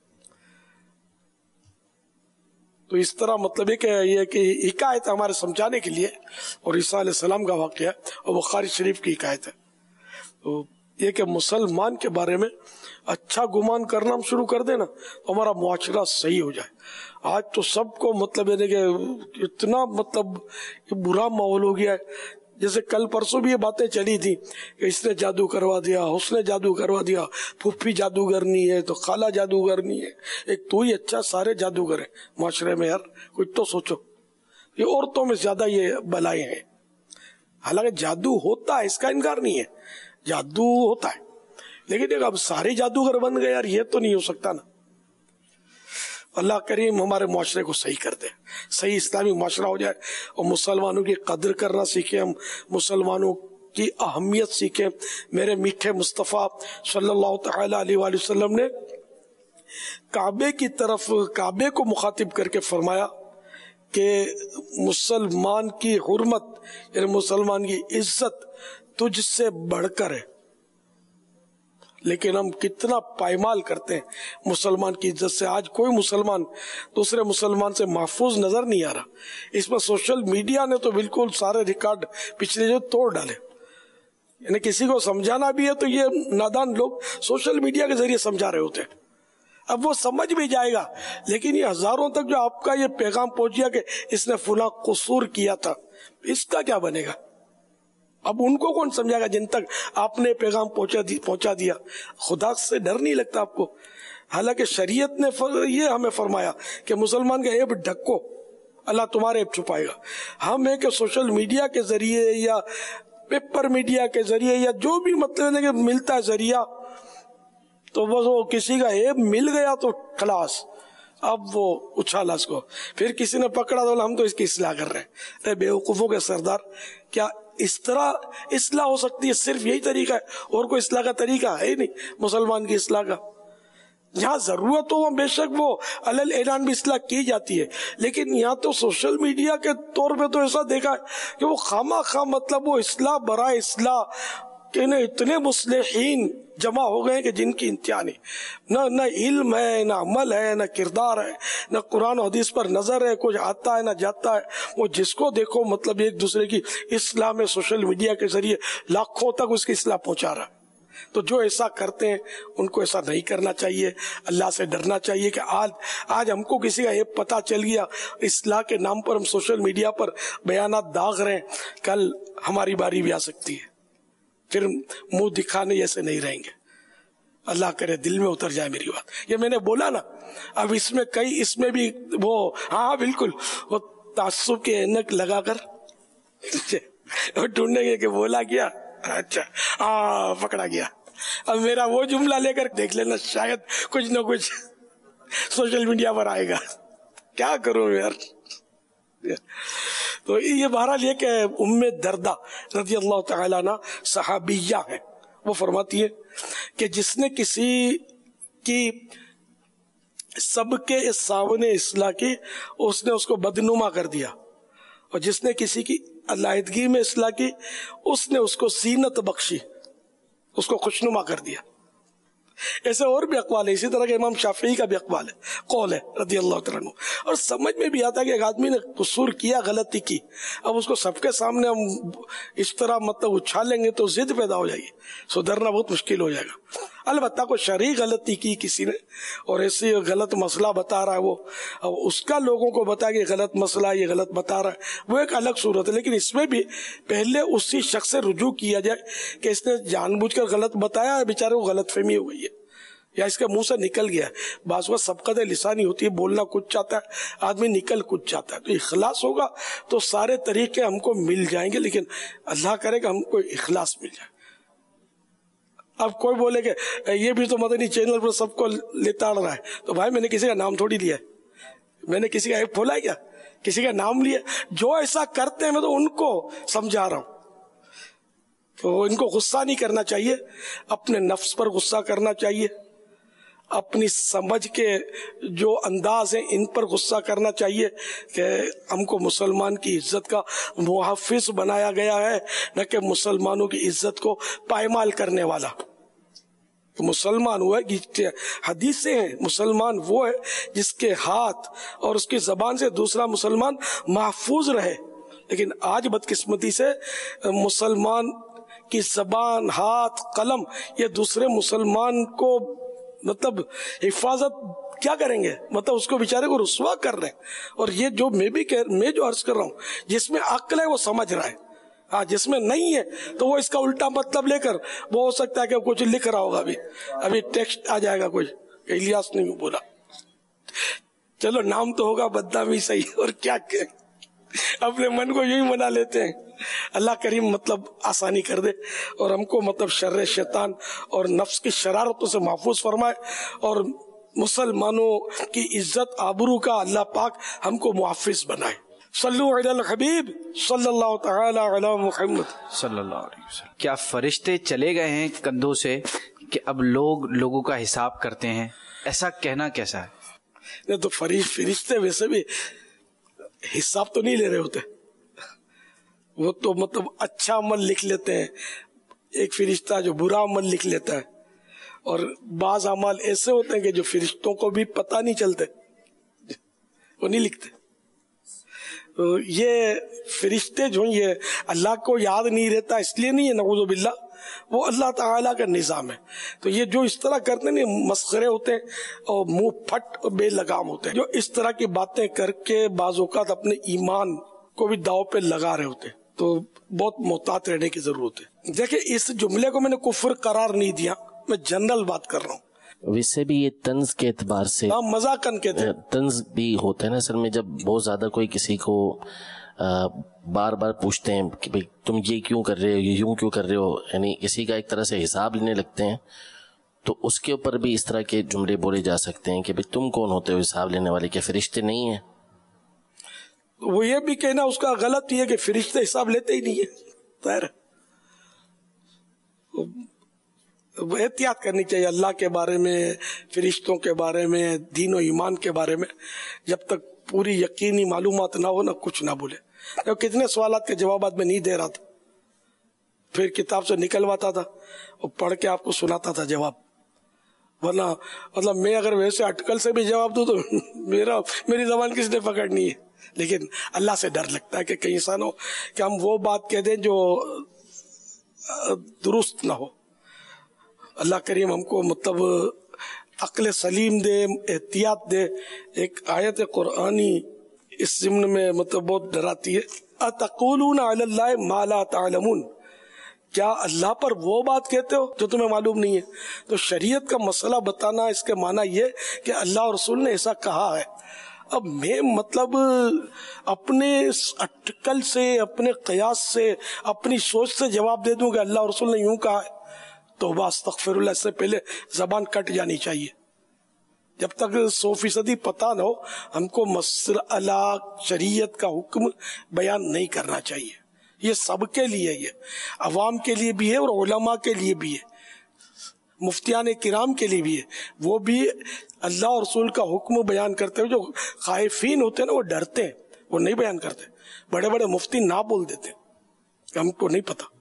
تو اس طرح مطلب ہے کہ یہ کہ حکایت ہمارے سمجھانے کے لیے، اور عیسیٰ علیہ السلام کا واقعہ ہے اور بخاری شریف کی حکایت ہے۔ تو یہ کہ مسلمان کے بارے میں اچھا گمان کرنا ہم شروع کر دیں نا تو ہمارا معاشرہ صحیح ہو جائے۔ آج تو سب کو مطلب ہے کہ اتنا مطلب برا ماحول ہو گیا ہے، جیسے کل پرسوں بھی یہ باتیں چلی تھی کہ اس نے جادو کروا دیا، اس نے جادو کروا دیا، پھوپھی جادوگرنی ہے تو خالہ جادوگرنی ہے، ایک تو ہی اچھا، سارے جادوگر ہیں معاشرے میں۔ یار کچھ تو سوچو، یہ عورتوں میں زیادہ یہ بلائیں ہیں، حالانکہ جادو ہوتا ہے، اس کا انکار نہیں ہے، جادو ہوتا ہے، لیکن اب سارے جادوگر بن گئے، یار یہ تو نہیں ہو سکتا نا۔ اللہ کریم ہمارے معاشرے کو صحیح کر دے، صحیح اسلامی معاشرہ ہو جائے اور مسلمانوں کی قدر کرنا سیکھیں، ہم مسلمانوں کی اہمیت سیکھیں۔ میرے میٹھے مصطفیٰ صلی اللہ تعالی علیہ وآلہ وسلم نے کعبے کی طرف، کعبے کو مخاطب کر کے فرمایا کہ مسلمان کی حرمت یعنی مسلمان کی عزت تجھ سے بڑھ کر ہے، لیکن ہم کتنا پائمال کرتے ہیں مسلمان کی عزت سے۔ آج کوئی مسلمان دوسرے مسلمان سے محفوظ نظر نہیں آ رہا۔ اس میں سوشل میڈیا نے تو بالکل سارے ریکارڈ پچھلے جو توڑ ڈالے، یعنی کسی کو سمجھانا بھی ہے تو یہ نادان لوگ سوشل میڈیا کے ذریعے سمجھا رہے ہوتے ہیں۔ اب وہ سمجھ بھی جائے گا، لیکن یہ ہزاروں تک جو آپ کا یہ پیغام پہنچ گیا کہ اس نے فلاں قصور کیا تھا، اس کا کیا بنے گا؟ اب ان کو کون سمجھائے گا جن تک آپ نے پیغام پہنچا دی پہنچا دیا؟ خدا سے ڈر نہیں لگتا آپ کو؟ حالانکہ شریعت نے یہ ہمیں فرمایا کہ مسلمان کا عیب ڈھکو، اللہ تمہارے عیب چھپائے گا۔ ہم ہے کہ سوشل میڈیا کے ذریعے یا پیپر میڈیا کے ذریعے یا جو بھی مطلب ہے کہ ملتا ہے ذریعہ، تو بس وہ کسی کا عیب مل گیا تو خلاص، اب وہ اچھالا اس کو، پھر کسی نے پکڑا تو ہم تو اس کی اصلاح کر رہے ہیں۔ اے بیوقوفوں کے سردار، کیا اس طرح اصلاح ہو سکتی ہے؟ صرف یہی طریقہ ہے، اور کوئی اصلاح کا طریقہ ہے ہی نہیں مسلمان کی اصلاح کا۔ یہاں ضرورت ہو بے شک وہ علل اعلان بھی اصلاح کی جاتی ہے، لیکن یہاں تو سوشل میڈیا کے طور پہ تو ایسا دیکھا ہے کہ وہ خامہ خواہ مطلب وہ اصلاح برائے اصلاح کہ اتنے مصلحین جمع ہو گئے کہ جن کی انتہا نہیں، نہ نہ علم ہے، نہ عمل ہے، نہ کردار ہے، نہ قرآن و حدیث پر نظر ہے، کچھ آتا ہے نہ جاتا ہے. وہ جس کو دیکھو مطلب ایک دوسرے کی اصلاح میں سوشل میڈیا کے ذریعے لاکھوں تک اس کی اصلاح پہنچا رہا ہے. تو جو ایسا کرتے ہیں ان کو ایسا نہیں کرنا چاہیے، اللہ سے ڈرنا چاہیے کہ آج آج ہم کو کسی کا یہ پتہ چل گیا اصلاح کے نام پر ہم سوشل میڈیا پر بیانات داغ رہے ہیں، کل ہماری باری بھی آ سکتی ہے، پھر منہ دکھانے جیسے نہیں رہیں گے. اللہ کرے دل میں اتر جائے میری بات. یہ میں نے بولا نا، اب اس میں کئی اس میں بھی وہ ہاں بالکل وہ تعصب کے اینک لگا کر ڈھونڈیں گے کہ بولا کیا، اچھا ہاں پکڑا گیا. اب میرا وہ جملہ لے کر دیکھ لینا، شاید کچھ نہ کچھ سوشل میڈیا پر آئے گا. کیا کروں یار. تو یہ بہرحال یہ کہ ام دردہ رضی اللہ تعالیٰ عنہ صحابیہ ہے، وہ فرماتی ہے کہ جس نے کسی کی سب کے سامنے اصلاح کی اس نے اس کو بدنما کر دیا، اور جس نے کسی کی علیحدگی میں اصلاح کی اس نے اس کو زینت بخشی، اس کو خوشنما کر دیا. ایسے اور بھی اقوال ہے، اسی طرح کے امام شافعی کا بھی اقوال ہے، قول ہے رضی اللہ تعالیٰ عنہ. اور سمجھ میں بھی آتا ہے کہ ایک آدمی نے قصور کیا، غلطی کی، اب اس کو سب کے سامنے ہم اس طرح مطلب اچھالیں گے تو ضد پیدا ہو جائے گی، سدھرنا بہت مشکل ہو جائے گا. البتہ کوئی شرعی غلطی کی کسی نے اور ایسی غلط مسئلہ بتا رہا ہے، وہ اب اس کا لوگوں کو بتا کہ غلط مسئلہ یہ غلط بتا رہا ہے، وہ ایک الگ صورت ہے. لیکن اس میں بھی پہلے اسی شخص سے رجوع کیا جائے کہ اس نے جان بوجھ کر غلط بتایا ہے، بیچارے کو غلط فہمی ہو گئی ہے یا اس کے منہ سے نکل گیا ہے. بعض وقت سبقت لسانی ہوتی ہے، بولنا کچھ چاہتا ہے آدمی، نکل کچھ چاہتا ہے. تو اخلاص ہوگا تو سارے طریقے ہم کو مل جائیں گے، لیکن اللہ کرے کہ ہم کو اخلاص مل جائے. اب کوئی بولے کہ یہ بھی تو مدنی چینل پر سب کو لتاڑ رہا ہے، تو بھائی میں نے کسی کا نام تھوڑی لیا ہے، میں نے کسی کا ایپ کھولا ہے کیا، کسی کا نام لیا. جو ایسا کرتے ہیں میں تو ان کو سمجھا رہا ہوں، تو ان کو غصہ نہیں کرنا چاہیے، اپنے نفس پر غصہ کرنا چاہیے، اپنی سمجھ کے جو انداز ہیں ان پر غصہ کرنا چاہیے کہ ہم کو مسلمان کی عزت کا محافظ بنایا گیا ہے، نہ کہ مسلمانوں کی عزت کو پائمال کرنے والا. مسلمان وہ ہے، حدیثیں ہیں، مسلمان وہ ہے جس کے ہاتھ اور اس کی زبان سے دوسرا مسلمان محفوظ رہے. لیکن آج بدقسمتی سے مسلمان کی زبان، ہاتھ، قلم یہ دوسرے مسلمان کو مطلب حفاظت کیا کریں گے، مطلب اس کو بیچارے کو رسوا کر رہے ہیں. اور یہ جو میں بھی میں جو عرض کر رہا ہوں، جس میں عقل ہے وہ سمجھ رہا ہے، ہاں جس میں نہیں ہے تو وہ اس کا الٹا مطلب لے کر وہ ہو سکتا ہے کہ کچھ لکھ رہا ہوگا. ابھی ابھی ٹیکسٹ آ جائے گا کوئی کہ الیاس نے بولا، چلو نام تو ہوگا بدنامی صحیح، اور کیا کہ اپنے من کو یوں ہی منا لیتے ہیں. اللہ کریم مطلب آسانی کر دے اور ہم کو مطلب شر شیطان اور نفس کی شرارتوں سے محفوظ فرمائے، اور مسلمانوں کی عزت آبرو کا اللہ پاک ہم کو محافظ بنائے. صلو علی الحبیب صلی اللہ تعالی علی محمد صلی اللہ علیہ وسلم. کیا فرشتے چلے گئے ہیں کندھوں سے کہ اب لوگ لوگوں کا حساب کرتے ہیں؟ ایسا کہنا کیسا ہے؟ نہیں تو فرشتے ویسے بھی حساب تو نہیں لے رہے ہوتے، وہ تو مطلب اچھا عمل لکھ لیتے ہیں. ایک فرشتہ جو برا عمل لکھ لیتا ہے، اور بعض اعمال ایسے ہوتے ہیں کہ جو فرشتوں کو بھی پتہ نہیں چلتے، وہ نہیں لکھتے. تو یہ فرشتے جو یہ اللہ کو یاد نہیں رہتا اس لیے نہیں ہے، نعوذ باللہ، وہ اللہ تعالیٰ کا نظام ہے. تو یہ جو اس طرح کرتے ہیں مسخرے ہوتے ہیں اور منہ پھٹ اور بے لگام ہوتے ہیں، جو اس طرح کی باتیں کر کے بعض اوقات اپنے ایمان کو بھی داؤ پہ لگا رہے ہوتے ہیں. تو بہت محتاط رہنے کی ضرورت ہے. دیکھیں اس جملے کو میں نے کفر قرار نہیں دیا، میں جنرل بات کر رہا ہوں. ویسے بھی یہ طنز کے اعتبار سے مذاقن کہتے ہیں، طنز بھی ہوتا ہے نا اصل میں. جب بہت زیادہ کوئی کسی کو بار بار پوچھتے ہیں کہ بھئی تم یہ کیوں کر رہے ہو، یہ یوں کیوں کر رہے ہو، یعنی کسی کا ایک طرح سے حساب لینے لگتے ہیں، تو اس کے اوپر بھی اس طرح کے جملے بولے جا سکتے ہیں کہ بھئی تم کون ہوتے ہو حساب لینے والے، کیا فرشتے نہیں ہیں؟ وہ یہ بھی کہنا اس کا غلط یہ کہ فرشتے حساب لیتے ہی نہیں ہے. احتیاط کرنی چاہیے اللہ کے بارے میں، فرشتوں کے بارے میں، دین و ایمان کے بارے میں. جب تک پوری یقینی معلومات نہ ہو نا کچھ نہ بولے. کتنے سوالات کے جوابات میں نہیں دے رہا تھا، پھر کتاب سے نکلواتا تھا اور پڑھ کے آپ کو سناتا تھا جواب. ورنہ مطلب میں اگر ویسے اٹکل سے بھی جواب دوں تو میرا میری زبان کس نے پکڑنی ہے. لیکن اللہ سے ڈر لگتا ہے کہ کہیں ایسا نہ ہو کہ ہم وہ بات کہہ دیں جو درست نہ ہو. اللہ کریم ہم کو مطلب عقل سلیم دے، احتیاط دے. ایک آیت قرآنی اس ضمن میں مطلب بہت ڈراتی ہے. اتقولون علی اللہ ما لا تعلمون، کیا اللہ پر وہ بات کہتے ہو جو تمہیں معلوم نہیں ہے؟ تو شریعت کا مسئلہ بتانا، اس کے معنی یہ کہ اللہ اور رسول نے ایسا کہا ہے. اب میں مطلب اپنے اٹکل سے، اپنے قیاس سے، اپنی سوچ سے جواب دے دوں کہ اللہ اور رسول نے یوں کہا ہے، تو بس استغفر اللہ، اس سے پہلے زبان کٹ جانی چاہیے. جب تک سو فیصدی پتہ نہ ہو ہم کو مسئلہ شریعت کا حکم بیان نہیں کرنا چاہیے. یہ سب کے لیے، یہ عوام کے لیے بھی ہے اور علماء کے لیے بھی ہے، مفتیان کرام کے لیے بھی ہے. وہ بھی اللہ اور رسول کا حکم بیان کرتے ہوئے جو خائفین ہوتے ہیں نا، وہ ڈرتے ہیں، وہ نہیں بیان کرتے. بڑے بڑے مفتی نہ بول دیتے کہ ہم کو نہیں پتا.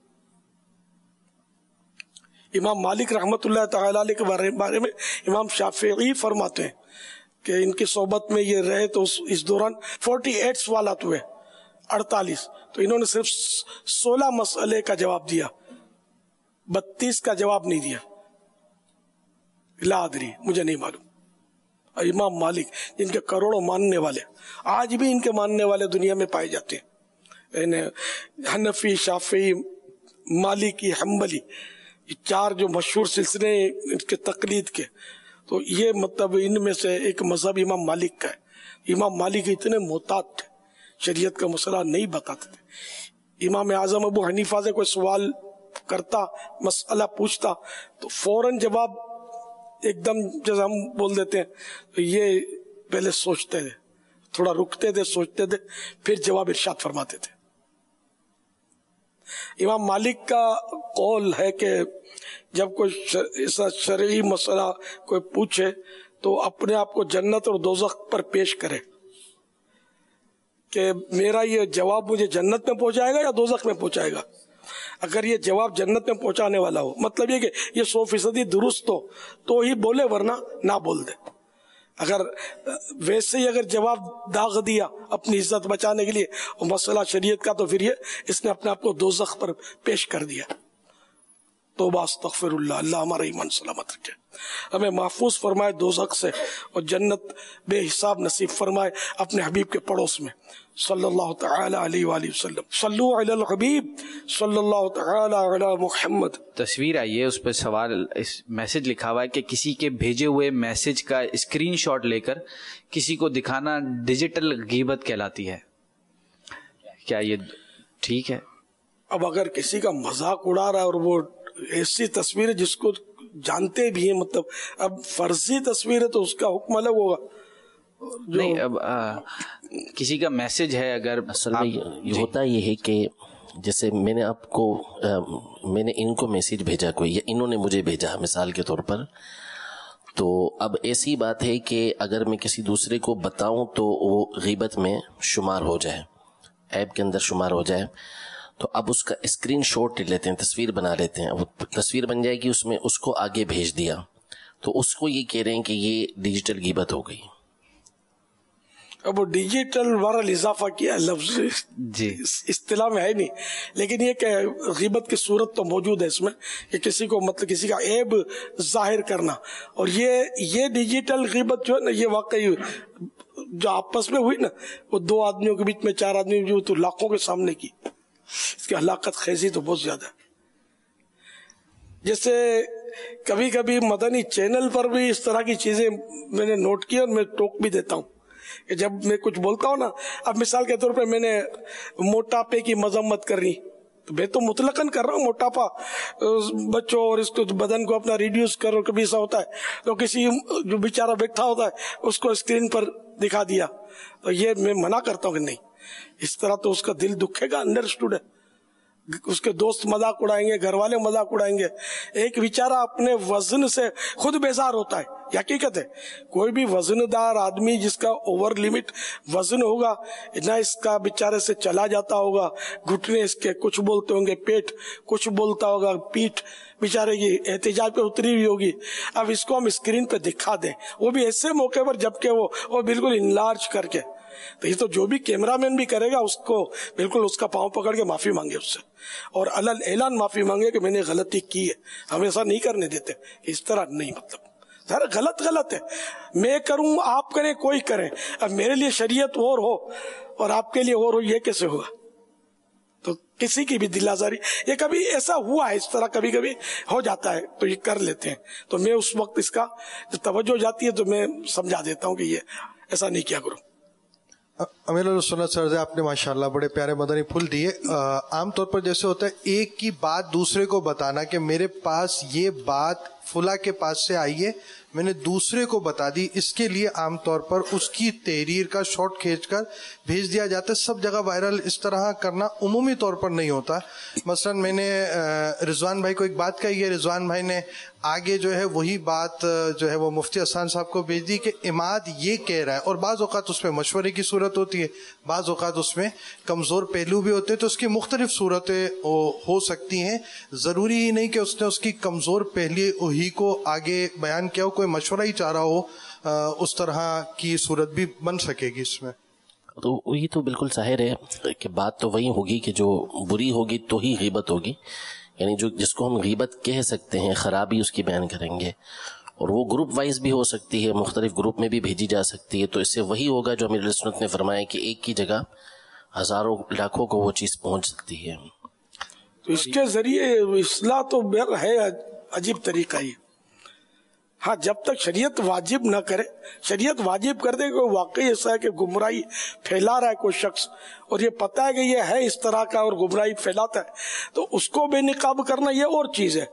امام مالک رحمت اللہ تعالی علیہ کے بارے میں امام شافعی فرماتے ہیں کہ ان کی صحبت میں یہ رہے تو اس دوران فورٹی ایٹ سوالات ہوئے، اڑتالیس، تو انہوں نے صرف سولہ مسئلے کا جواب دیا، بتیس کا جواب نہیں دیا. لا ادری، مجھے نہیں معلوم. امام مالک جن کے کروڑوں ماننے والے، آج بھی ان کے ماننے والے دنیا میں پائے جاتے ہیں. حنفی، شافعی، مالکی، حنبلی، چار جو مشہور سلسلے ان کے تقلید کے، تو یہ مطلب ان میں سے ایک مذہب امام مالک کا ہے. امام مالک اتنے محتاط تھے، شریعت کا مسئلہ نہیں بتاتے تھے. امام اعظم ابو حنیفہ سے کوئی سوال کرتا، مسئلہ پوچھتا تو فوراً جواب ایک دم جیسے ہم بول دیتے ہیں. تو یہ پہلے سوچتے تھے، تھوڑا رکتے تھے، سوچتے تھے، پھر جواب ارشاد فرماتے تھے. امام مالک کا قول ہے کہ جب کوئی ایسا شرعی مسئلہ کوئی پوچھے تو اپنے آپ کو جنت اور دوزخ پر پیش کرے کہ میرا یہ جواب مجھے جنت میں پہنچائے گا یا دوزخ میں پہنچائے گا. اگر یہ جواب جنت میں پہنچانے والا ہو، مطلب یہ کہ یہ سو فیصدی درست ہو تو ہی بولے، ورنہ نہ بول دے. اگر ویسے ہی اگر جواب داغ دیا اپنی عزت بچانے کے لیے اور مسئلہ شریعت کا، تو پھر یہ اس نے اپنے آپ کو دوزخ پر پیش کر دیا. توبہ استغفر اللہ. اللہ ہمارا ایمان سلامت رکھے، ہمیں محفوظ فرمائے دوزخ سے اور جنت بے حساب نصیب فرمائے اپنے حبیب کے پڑوس میں صلی اللہ تعالی علیہ وآلہ وسلم. صلو علی الحبیب صلی اللہ تعالی علی محمد. تصویر آئی ہے، اس پہ سوال، اس میسج لکھا ہوا ہے کہ کسی کے بھیجے ہوئے میسج کا اسکرین شاٹ لے کر کسی کو دکھانا ڈیجیٹل غیبت کہلاتی ہے. کیا یہ ٹھیک ہے؟ اب اگر کسی کا مذاق اڑا رہا ہے اور وہ ایسی تصویر جس کو جانتے بھی ہیں، مطلب اب فرضی تصویر ہے تو اس کا حکم الگ ہوگا. نہیں، اب آ, کسی کا میسج ہے، اگر اصل میں یہ ہوتا یہ ہے کہ جیسے میں نے آپ کو آ, میں نے ان کو میسج بھیجا کوئی، یا انہوں نے مجھے بھیجا مثال کے طور پر، تو اب ایسی بات ہے کہ اگر میں کسی دوسرے کو بتاؤں تو وہ غیبت میں شمار ہو جائے، ایپ کے اندر شمار ہو جائے. تو اب اس کا اسکرین شاٹ لیتے ہیں، تصویر بنا لیتے ہیں. وہ تصویر بن جائے گی، اس میں اس کو آگے بھیج دیا، تو اس کو یہ کہہ رہے ہیں کہ یہ ڈیجیٹل غیبت ہو گئی. اب وہ ڈیجیٹل بہرحال اضافہ کیا لفظ جی اصطلاح میں ہے نہیں، لیکن یہ کہ غیبت کی صورت تو موجود ہے اس میں کہ کسی کو مطلب کسی کا عیب ظاہر کرنا. اور یہ یہ ڈیجیٹل غیبت جو ہے نا، یہ واقعی جو آپس میں ہوئی نا، وہ دو آدمیوں کے بیچ میں، چار آدمی جو تو لاکھوں کے سامنے کی، اس کی ہلاکت خیزی تو بہت زیادہ ہے. جیسے کبھی کبھی مدنی چینل پر بھی اس طرح کی چیزیں میں نے نوٹ کی اور میں ٹوک بھی دیتا ہوں کہ جب میں کچھ بولتا ہوں نا، اب مثال کے طور پہ میں نے موٹاپے کی مذمت کرنی، تو میں تو مطلقاً کر رہا ہوں موٹاپا بچوں اور اس کو بدن کو اپنا ریڈیوس کرو. کبھی ایسا ہوتا ہے تو کسی جو بیچارہ بیٹھا ہوتا ہے اس کو اسکرین پر دکھا دیا، تو یہ میں منع کرتا ہوں کہ نہیں، اس طرح تو اس کا دل دکھے گا. انڈرسٹوڈ ہے، اس کے دوست مذاق اڑائیں گے, گھر والے مذاق اڑائیں گے. ایک بیچارہ اپنے وزن سے خود بیزار ہوتا ہے. یہ حقیقت ہے. کوئی بھی وزن دار آدمی جس کا اوور لمٹ وزن ہوگا, نہ اس کا بیچارے سے چلا جاتا ہوگا, گھٹنے اس کے کچھ بولتے ہوں گے, پیٹ کچھ بولتا ہوگا, پیٹھ بیچارے کی احتجاج پہ اتری ہوئی ہوگی. اب اس کو ہم اسکرین پہ دکھا دیں, وہ بھی ایسے موقع پر جبکہ وہ, وہ بالکل انلارج کر کے, تو یہ تو جو بھی کیمرہ مین بھی کرے گا اس کو بالکل اس کا پاؤں پکڑ کے معافی مانگے اس سے, اور علل اعلان معافی مانگے کہ میں نے غلطی کی ہے. ہم ایسا نہیں کرنے دیتے, اس طرح نہیں. مطلب سر غلط غلط ہے, میں کروں آپ کریں کوئی کریں. اب میرے لیے شریعت اور ہو اور آپ کے لیے اور ہو, یہ کیسے ہوگا؟ تو کسی کی بھی دل آزاری, یہ کبھی ایسا ہوا ہے اس طرح کبھی کبھی ہو جاتا ہے تو یہ کر لیتے ہیں, تو میں اس وقت اس کا جو توجہ جاتی ہے تو میں سمجھا دیتا ہوں کہ یہ ایسا نہیں کیا کرو. امیر السنت سر, آپ نے ماشاءاللہ بڑے پیارے مدنی پھول دیے. عام طور پر جیسے ہوتا ہے ایک کی بات دوسرے کو بتانا کہ میرے پاس یہ بات فلاں کے پاس سے آئی ہے, میں نے دوسرے کو بتا دی, اس کے لیے عام طور پر اس کی تحریر کا شارٹ کھینچ کر بھیج دیا جاتا ہے. سب جگہ وائرل اس طرح کرنا عمومی طور پر نہیں ہوتا. مثلا میں نے رضوان بھائی کو ایک بات کہی ہے, رضوان بھائی نے آگے جو ہے وہی بات جو ہے وہ مفتی حسان صاحب کو بھیج دی کہ اماد یہ کہہ رہا ہے, اور بعض اوقات اس میں مشورے کی صورت ہوتی ہے, بعض اوقات اس میں کمزور پہلو بھی ہوتے ہیں, تو اس کی مختلف صورتیں ہو سکتی ہیں. ضروری ہی نہیں کہ اس نے اس کی کمزور پہلو ہی کو آگے بیان کیا ہو, کوئی مشورہ ہی چاہ رہا ہو, اس طرح کی صورت بھی بن سکے گی اس میں. تو یہ تو بالکل ظاہر ہے کہ بات تو وہی ہوگی کہ جو بری ہوگی تو ہی غیبت ہوگی, یعنی جو جس کو ہم غیبت کہہ سکتے ہیں خرابی اس کی بیان کریں گے, اور وہ گروپ وائز بھی ہو سکتی ہے, مختلف گروپ میں بھی بھیجی جا سکتی ہے. تو اس سے وہی ہوگا جو امیر سنت نے فرمایا کہ ایک کی جگہ ہزاروں لاکھوں کو وہ چیز پہنچ سکتی ہے. تو اس کے ذریعے اصلاح تو ہے عجیب طریقہ ہی. ہاں جب تک شریعت واجب نہ کرے, شریعت واجب کر دے کہ واقعی ایسا ہے کہ گمراہی پھیلا رہا ہے کوئی شخص, اور یہ پتہ ہے کہ یہ ہے اس طرح کا اور گمراہی پھیلاتا ہے, تو اس کو بے نقاب کرنا یہ اور چیز ہے.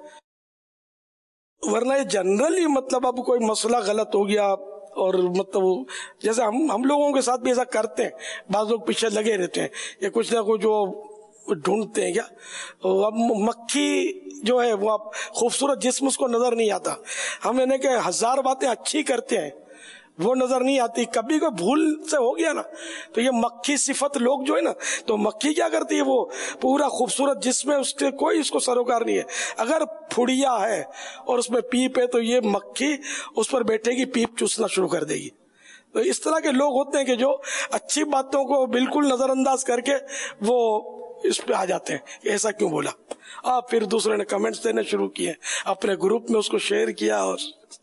ورنہ یہ جنرلی مطلب اب کوئی مسئلہ غلط ہو گیا, اور مطلب جیسے ہم ہم لوگوں کے ساتھ بھی ایسا کرتے ہیں, بعض لوگ پیچھے لگے رہتے ہیں, یہ کچھ نہ کچھ جو ڈھونڈتے ہیں. کیا اب مکھی جو ہے وہ خوبصورت جسم اس کو نظر نہیں آتا, ہم یعنی کہ ہزار باتیں اچھی کرتے ہیں وہ نظر نہیں آتی. کبھی کوئی بھول سے ہو گیا نا, تو یہ مکھی صفت لوگ جو ہے نا, تو مکھی کیا کرتی ہے, وہ پورا خوبصورت جسم ہے, اس کے کوئی اس کو سروکار نہیں ہے. اگر پھڑیا ہے اور اس میں پیپ ہے تو یہ مکھی اس پر بیٹھے گی, پیپ چوسنا شروع کر دے گی. تو اس طرح کے لوگ ہوتے ہیں کہ جو اچھی باتوں کو بالکل نظر انداز کر کے وہ اس پہ آ جاتے ہیں کہ ایسا کیوں بولا. آپ پھر دوسرے نے کمنٹس دینے شروع کیے, اپنے گروپ میں اس کو شیئر کیا, اور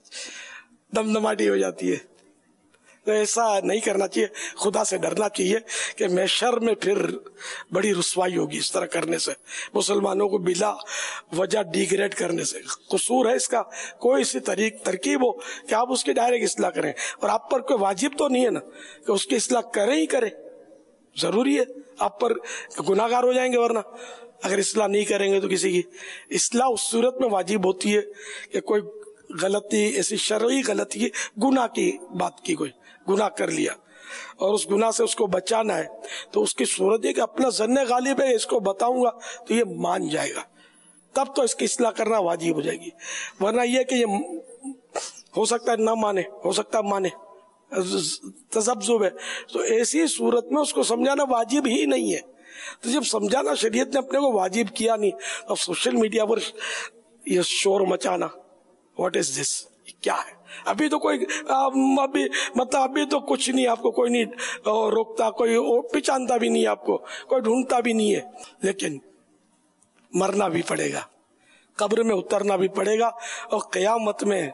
دمدماٹی ہو جاتی ہے. تو ایسا نہیں کرنا چاہیے, خدا سے ڈرنا چاہیے کہ محشر میں پھر بڑی رسوائی ہوگی اس طرح کرنے سے, مسلمانوں کو بلا وجہ ڈیگریڈ کرنے سے. قصور ہے اس کا کوئی سی طریق ترکیب ہو کہ آپ اس کی ڈائریکٹ اصلاح کریں, اور آپ پر کوئی واجب تو نہیں ہے نا کہ اس کی اصلاح کریں ہی کریں. ضروری ہے آپ پر گناہ گار ہو جائیں گے ورنہ اگر اصلاح نہیں کریں گے. تو کسی کی اصلاح اس صورت میں واجب ہوتی ہے کہ کوئی غلطی, ایسی شرعی غلطی, گناہ کی بات کی, کوئی گناہ کر لیا اور اس گناہ سے اس کو بچانا ہے, تو اس کی صورت یہ کہ اپنا ظن غالب ہے, اس کو بتاؤں گا تو یہ مان جائے گا, تب تو اس کی اصلاح کرنا واجب ہو جائے گی. ورنہ یہ کہ یہ ہو سکتا ہے نہ مانے, ہو سکتا ہے مانے, تذبذب ہے, تو ایسی صورت میں اس کو سمجھانا واجب ہی نہیں ہے. تو جب سمجھانا شریعت نے اپنے کو واجب کیا نہیں, اب سوشل میڈیا پر یہ شور مچانا, واٹ از دس, کیا ہے؟ ابھی تو کوئی ابھی مطلب ابھی تو کچھ نہیں, آپ کو کوئی نہیں روکتا, کوئی پہچانتا بھی نہیں, آپ کو کوئی ڈھونڈتا بھی نہیں ہے. لیکن مرنا بھی پڑے گا, قبر میں اترنا بھی پڑے گا, اور قیامت میں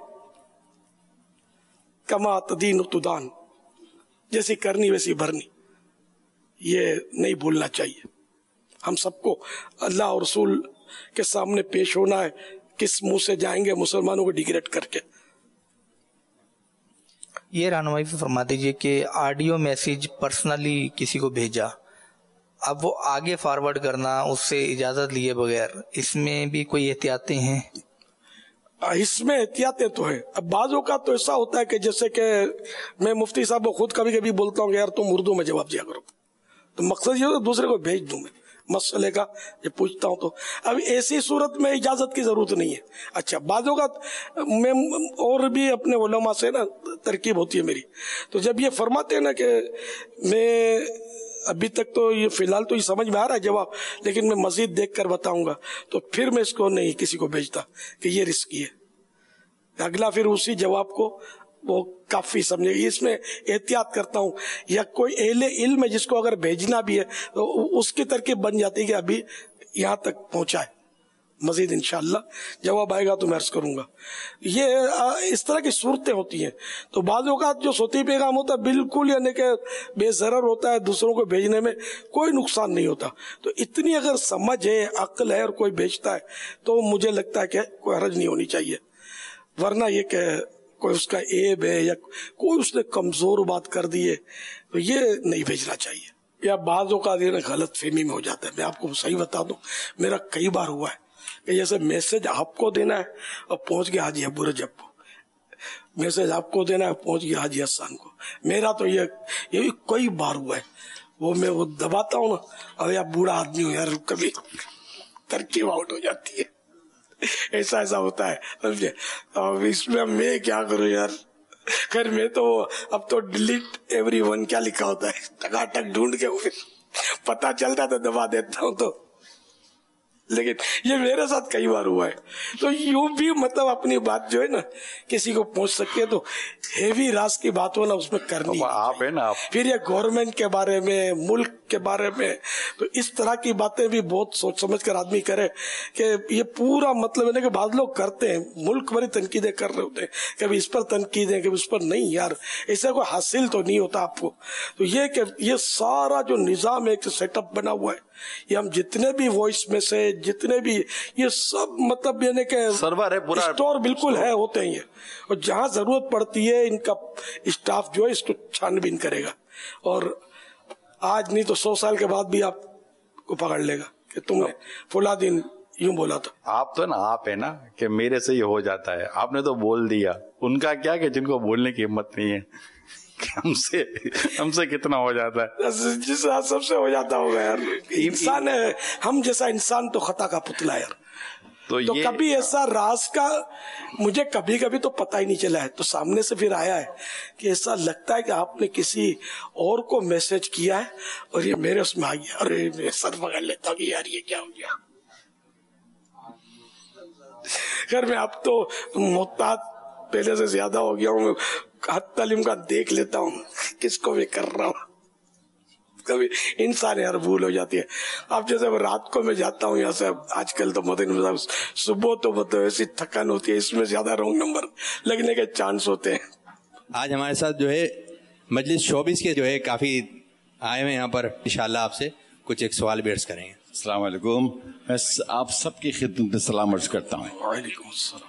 کما تدین تدان, جیسی کرنی ویسی بھرنی. یہ نہیں بھولنا چاہیے. ہم سب کو اللہ اور رسول کے سامنے پیش ہونا ہے, کس منہ سے جائیں گے مسلمانوں کو ڈیگریڈ کر کے. یہ رہنمائی فرما دیجئے کہ آڈیو میسیج پرسنلی کسی کو بھیجا, اب وہ آگے فارورڈ کرنا اس سے اجازت لیے بغیر, اس میں بھی کوئی احتیاطیں ہیں؟ اس میں احتیاطیں تو ہے. اب بعض اوقات تو ایسا ہوتا ہے کہ جیسے کہ میں مفتی صاحب کو خود کبھی کبھی بولتا ہوں کہ یار تم اردو میں جواب دیا کرو, تو مقصد یہ ہے دوسرے کو بھیج دوں میں, मसले का ये पूछता हूँ तो अब ऐसी सूरत में इजाजत की जरूरत नहीं है। अच्छा, बाज़ों का मैं और भी अपने उलमा से ना तरकीब होती है मेरी, तो जब ये फरमाते हैं ना कि मैं अभी तक तो ये फिलहाल तो ये समझ में आ रहा है जवाब, लेकिन मैं मजीद देख कर बताऊंगा, तो फिर मैं इसको नहीं किसी को भेजता कि ये रिस्की है। अगला फिर उसी जवाब को वो काफी समझे, इसमें एहतियात करता हूँ। या कोई एहले इल्म है जिसको अगर भेजना भी है तो उसकी तरकीब बन जाती है कि अभी यहाँ तक पहुंचा है, मजीद इंशाअल्लाह जवाब आएगा तो मैं अर्ज करूंगा। ये इस तरह की सूरतें होती हैं। तो बाज़ औक़ात जो सोती पैगाम होता है बिल्कुल यानी कि बेज़रर होता है, दूसरों को भेजने में कोई नुकसान नहीं होता। तो इतनी अगर समझ है, अक्ल है और कोई भेजता है तो मुझे लगता है कि कोई हरज नहीं होनी चाहिए। वरना ये कि कोई उसका ऐब है या कोई उसने कमजोर बात कर दी है तो ये नहीं भेजना चाहिए। या बाज़ औक़ात ये गलत फहमी में हो जाता है। मैं आपको सही बता दूं, मेरा कई बार हुआ है कि जैसे मैसेज आपको देना है और पहुंच गया हाजी अबू रजब को, मैसेज आपको देना है पहुंच गया हाजी हसन को। मेरा तो ये ये कई बार हुआ है। वो मैं वो दबाता हूँ ना, और यार बूढ़ा आदमी हूँ यार, कभी तरकीब आउट हो जाती है, ऐसा ऐसा होता है समझे। अब इसमें मैं क्या करूं यार। खैर मैं तो अब तो डिलीट एवरीवन क्या लिखा होता है टकाटक ढूंढ के फिर पता चलता तो दबा देता हूं। तो लेकिन ये मेरे साथ कई बार हुआ है। तो यूं भी मतलब अपनी बात जो है ना किसी को पहुंच सके तो हेवी राज की बात हो ना उसमें करनी आप है ना आप। फिर ये गवर्नमेंट के बारे में, मुल्क के बारे में, तो इस तरह की बातें भी बहुत सोच समझ कर आदमी करे कि ये पूरा मतलब है ना कि बाद लोग करते हैं, मुल्क भरी तनकीदें कर रहे होते हैं, कभी इस पर तनकीदें कभी उस पर। नहीं यार, ऐसा कोई हासिल तो नहीं होता आपको। तो ये कि ये सारा जो निजाम एक सेटअप बना हुआ है, ये हम जितने भी वॉइस में से जितने भी ये सब मतलब यानी कि सर्वर है पूरा, स्टोर बिल्कुल है, होते हैं ये। और जहां जरूरत पड़ती है इनका स्टाफ जो है इसको छानबीन करेगा, और आज नहीं तो सौ साल के बाद भी आपको पकड़ लेगा कि तुमने फुला दिन यूं बोला था। आप तो ना आप है ना कि मेरे से ही हो जाता है, आपने तो बोल दिया। उनका क्या कि जिनको बोलने की हिम्मत नहीं है, हमसे हमसे कितना हो जाता है। जिस सबसे हो जाता होगा यार, इंसान है, हम जैसा इंसान तो खता का पुतला यार। तो, तो कभी ऐसा राज का मुझे कभी कभी तो पता ही नहीं चला है, तो सामने से फिर आया है कि ऐसा लगता है कि आपने किसी और को मैसेज किया है और ये मेरे उसमें आ गया। अरे मैं सर पकड़ लेता हूँ यार ये क्या हो गया। खैर मैं अब तो मोहतात पहले से ज्यादा हो गया हूँ, हाथ तालीम का देख लेता हूँ किसको भी कर रहा हूँ। कभी इंसान यार भूल हो जाती है। अब जैसे रात को मैं जाता हूँ यहाँ से, आजकल तो मतलब सुबह तो मतलब ऐसी थकान होती है, इसमें ज्यादा रॉन्ग नंबर लगने के चांस होते हैं। आज हमारे साथ जो है मजलिस शोबिस के जो है काफी आए हुए यहाँ पर, इंशाल्लाह आपसे कुछ एक सवाल भी अर्ज करेंगे। अस्सलाम वालेकुम, मैं आप सबकी खिदमत में सलाम अर्ज करता हूँ। वालेकुम अस्सलाम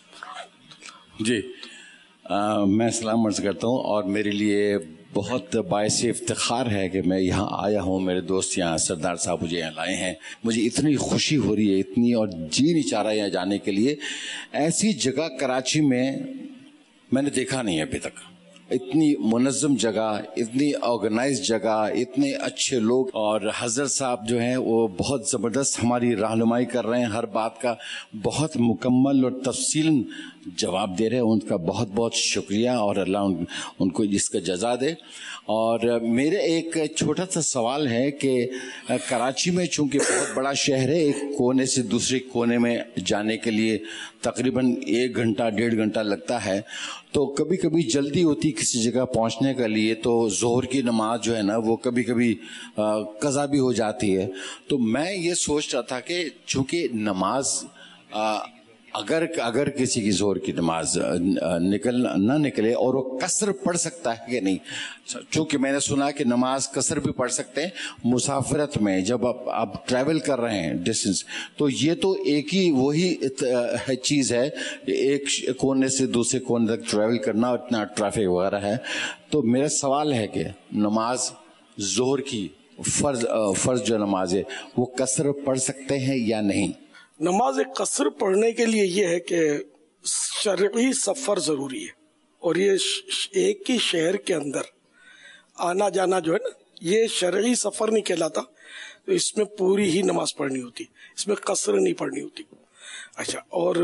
जी। आ, मैं सलाम अर्ज करता हूँ और मेरे लिए बहुत बायस इफ्तिखार है कि मैं यहाँ आया हूँ। मेरे दोस्त यहाँ सरदार साहब मुझे यहाँ लाए हैं, मुझे इतनी खुशी हो रही है इतनी, और जी नहीं चाह रहा है यहाँ जाने के लिए। ऐसी जगह कराची में मैंने देखा नहीं है अभी तक, इतनी मुनज़्ज़म जगह, इतनी ऑर्गेनाइज जगह, इतने अच्छे लोग, और हज़रत साहब जो हैं वो बहुत ज़बरदस्त हमारी रहनुमाई कर रहे हैं, हर बात का बहुत मुकम्मल और तफसीलन जवाब दे रहे हैं। उनका बहुत बहुत शुक्रिया और अल्लाह उन, उनको इसका जज़ा दे। और मेरे एक छोटा सा सवाल है कि कराची में चूँकि बहुत बड़ा शहर है, एक कोने से दूसरे कोने में जाने के लिए तकरीबन एक घंटा डेढ़ घंटा लगता है, तो कभी कभी जल्दी होती किसी जगह पहुंचने के लिए तो ज़ोहर की नमाज जो है ना वो कभी कभी कज़ा भी हो जाती है। तो मैं ये सोच रहा था कि चूँकि नमाज आ, अगर अगर किसी की जोर की नमाज निकल ना निकले और वो कसर पढ़ सकता है कि नहीं, चूँकि मैंने सुना कि नमाज कसर भी पढ़ सकते हैं मुसाफरत में, जब आप आप ट्रैवल कर रहे हैं डिस्टेंस, तो ये तो एक ही वही चीज़ है, एक कोने से दूसरे कोने तक ट्रैवल करना और इतना ट्रैफिक वगैरह है। तो मेरा सवाल है कि नमाज जोहर की फ़र्ज फ़र्ज जो नमाज है वो कसर पढ़ सकते हैं या नहीं? नमाज कसर पढ़ने के लिए ये है कि शरई सफ़र ज़रूरी है, और ये एक ही शहर के अंदर आना जाना जो है ना ये शरई सफ़र नहीं कहलाता, तो इसमें पूरी ही नमाज पढ़नी होती, इसमें कसर नहीं पढ़नी होती। अच्छा, और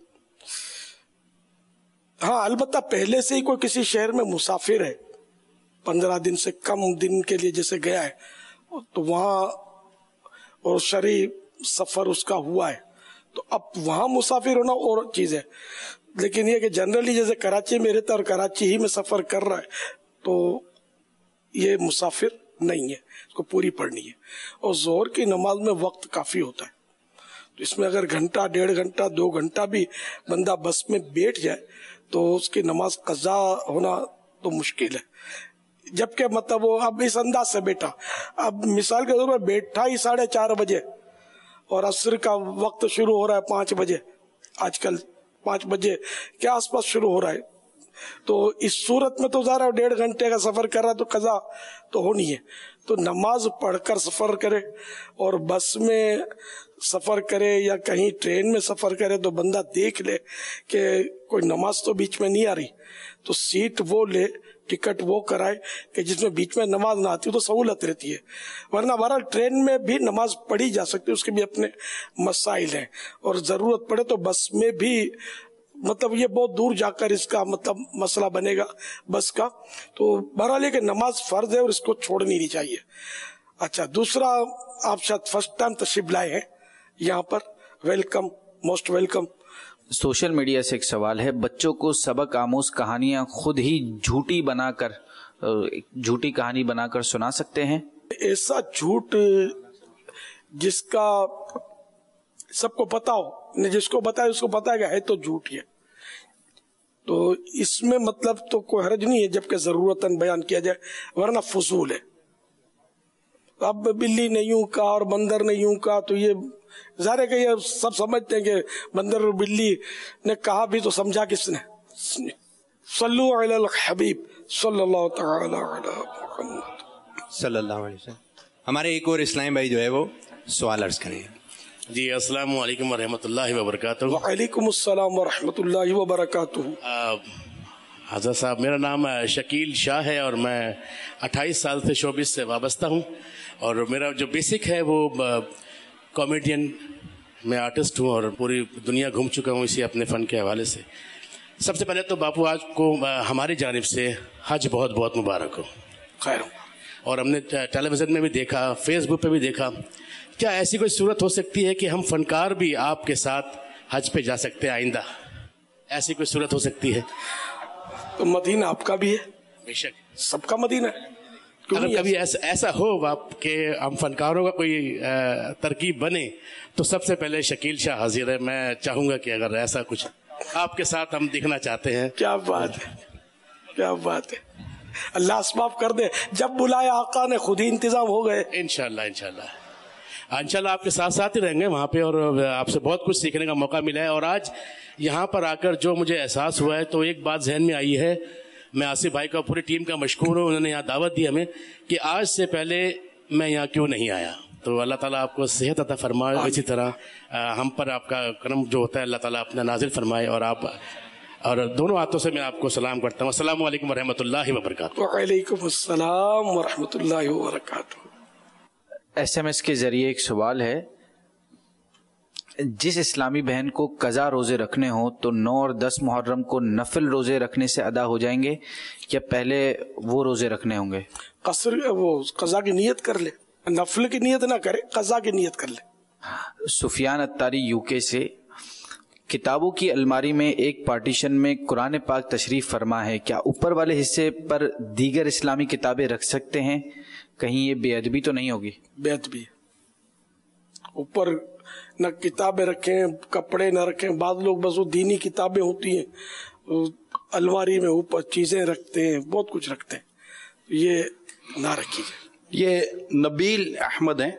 हाँ अलबत्ता पहले से ही कोई किसी शहर में मुसाफिर है, पंद्रह दिन से कम दिन के लिए जैसे गया है, तो वहाँ और शरई सफर उसका हुआ है, तो अब वहाँ मुसाफिर होना और चीज है। लेकिन ये कि जनरली जैसे कराची में रहता है और कराची ही में सफर कर रहा है, तो ये मुसाफिर नहीं है, इसको पूरी पढ़नी है। और जोहर की नमाज में वक्त काफी होता है, तो इसमें अगर घंटा डेढ़ घंटा दो घंटा भी बंदा बस में बैठ जाए तो उसकी नमाज कज़ा होना तो मुश्किल है। जबकि मतलब वो अब इस अंदाज से बैठा, अब मिसाल के तौर पर बैठा ही साढ़े चार बजे और असर का वक्त शुरू हो रहा है पाँच बजे, आजकल पाँच बजे के आसपास शुरू हो रहा है, तो इस सूरत में तो ज़रा डेढ़ घंटे का सफर कर रहा है तो कज़ा तो होनी है। तो नमाज पढ़कर सफर करे, और बस में सफर करे या कहीं ट्रेन में सफर करे तो बंदा देख ले कि कोई नमाज तो बीच में नहीं आ रही, तो सीट वो ले, टिकट वो कराए कि जिसमें बीच में नमाज ना आती, तो सहूलत रहती है। वरना बहरहाल ट्रेन में भी नमाज पढ़ी जा सकती है, उसके भी अपने मसाइल हैं, और जरूरत पड़े तो बस में भी, मतलब ये बहुत दूर जाकर इसका मतलब मसला बनेगा बस का। तो बहरहाल ये कि नमाज फर्ज है और इसको छोड़नी नहीं चाहिए। अच्छा, दूसरा, आप शायद फर्स्ट टाइम तशरीफ लाए हैं यहाँ पर, welcome, most welcome. Social media से एक सवाल है, बच्चों को सबक आमोज कहानियां खुद ही झूठी बनाकर, झूठी कहानी बनाकर सुना सकते हैं? ऐसा झूठ जिसका सबको पता हो, ने जिसको बताया उसको पता है कि है तो झूठ है, तो इसमें मतलब तो कोई हर्ज नहीं है जबकि जरूरतन बयान किया जाए, वरना फजूल है। अब बिल्ली ने यूं कहा और बंदर ने यूं कहा, तो ये ज़ाहिर है कि ये सब समझते हैं कि बंदर और बिल्ली ने कहा भी तो समझा किसने। सल्लु अलल हबीब सल्लल्लाहु तआला अला मुहम्मद सल्लल्लाहु अलैहि वसल्लम। हमारे एक और इस्लामी भाई जो है वो सवाल अर्ज करेंगे। जी, अस्सलाम वालेकुम व रहमतुल्लाहि व बरकातहू। व अलैकुम अस्सलाम व रहमतुल्लाहि व बरकातहू। हज़रत साहब, मेरा नाम शकील शाह है और मैं अट्ठाईस साल से शोबिस से वाबस्ता हूँ, और मेरा जो बेसिक है वो कॉमेडियन, मैं आर्टिस्ट हूँ और पूरी दुनिया घूम चुका हूँ इसी अपने फ़न के हवाले से। सबसे पहले तो बापू आज को हमारी जानिब से हज बहुत बहुत मुबारक हो। खैर, और हमने टेलीविज़न में भी देखा, फेसबुक पे भी देखा, क्या ऐसी कोई सूरत हो सकती है कि हम फनकार भी आपके साथ हज पे जा सकते हैं आइंदा? ऐसी कोई सूरत हो सकती है? तो मदीना आपका भी है, बेशक सबका मदीना है। अगर कभी ऐसा ऐसा हो बाप के हम फनकारों का कोई तरकीब बने तो सबसे पहले शकील शाह हाजिर है। मैं चाहूंगा कि अगर ऐसा कुछ आपके साथ हम दिखना चाहते हैं। क्या बात है, क्या बात है, अल्लाह असबाब कर दे, जब बुलाया आका ने खुद ही इंतजाम हो गए। इंशाल्लाह इंशाल्लाह इंशाल्लाह आपके साथ साथ ही रहेंगे वहाँ पे, और आपसे बहुत कुछ सीखने का मौका मिला है। और आज यहाँ पर आकर जो मुझे एहसास हुआ है, तो एक बात जहन में आई है, मैं आसिफ भाई का पूरी टीम का मशकूर हूँ, उन्होंने यहाँ दावत दी हमें कि आज से पहले मैं यहाँ क्यों नहीं आया। तो अल्लाह ताला आपको सेहत अता फरमाए, इसी तरह हम पर आपका करम जो होता है अल्लाह ताला अपना नाजिल फरमाए। और आप, और दोनों हाथों से मैं आपको सलाम करता हूँ। अस्सलाम वालेकुम रहमतुल्लाहि व बरकातहू। वालेकुम अस्सलाम व रहमतुल्लाहि व बरकातहू। एसएमएस के जरिए एक सवाल है, जिस इस्लामी बहन को कज़ा रोजे रखने हो तो नौ और दस मुहर्रम को नफिल रोजे रखने से अदा हो जाएंगे या पहले वो रोजे रखने होंगे? कसर वो कज़ा की नियत कर ले, नफिल की नियत ना करे, कज़ा की नियत कर ले। सुफियान अत्तारी यूके से, किताबों की अलमारी में एक पार्टीशन में कुरान पाक तशरीफ फरमा है, क्या ऊपर वाले हिस्से पर दीगर इस्लामी किताबें रख सकते हैं? कहीं ये बेअदबी तो नहीं होगी? बेअदबी, ऊपर न किताबें रखें, कपड़े न रखें। बाद लोग बस वो दीनी किताबें होती हैं अलमारी में ऊपर चीजें रखते हैं, बहुत कुछ रखते हैं, ये ना रखी जाए। ये नबील अहमद हैं,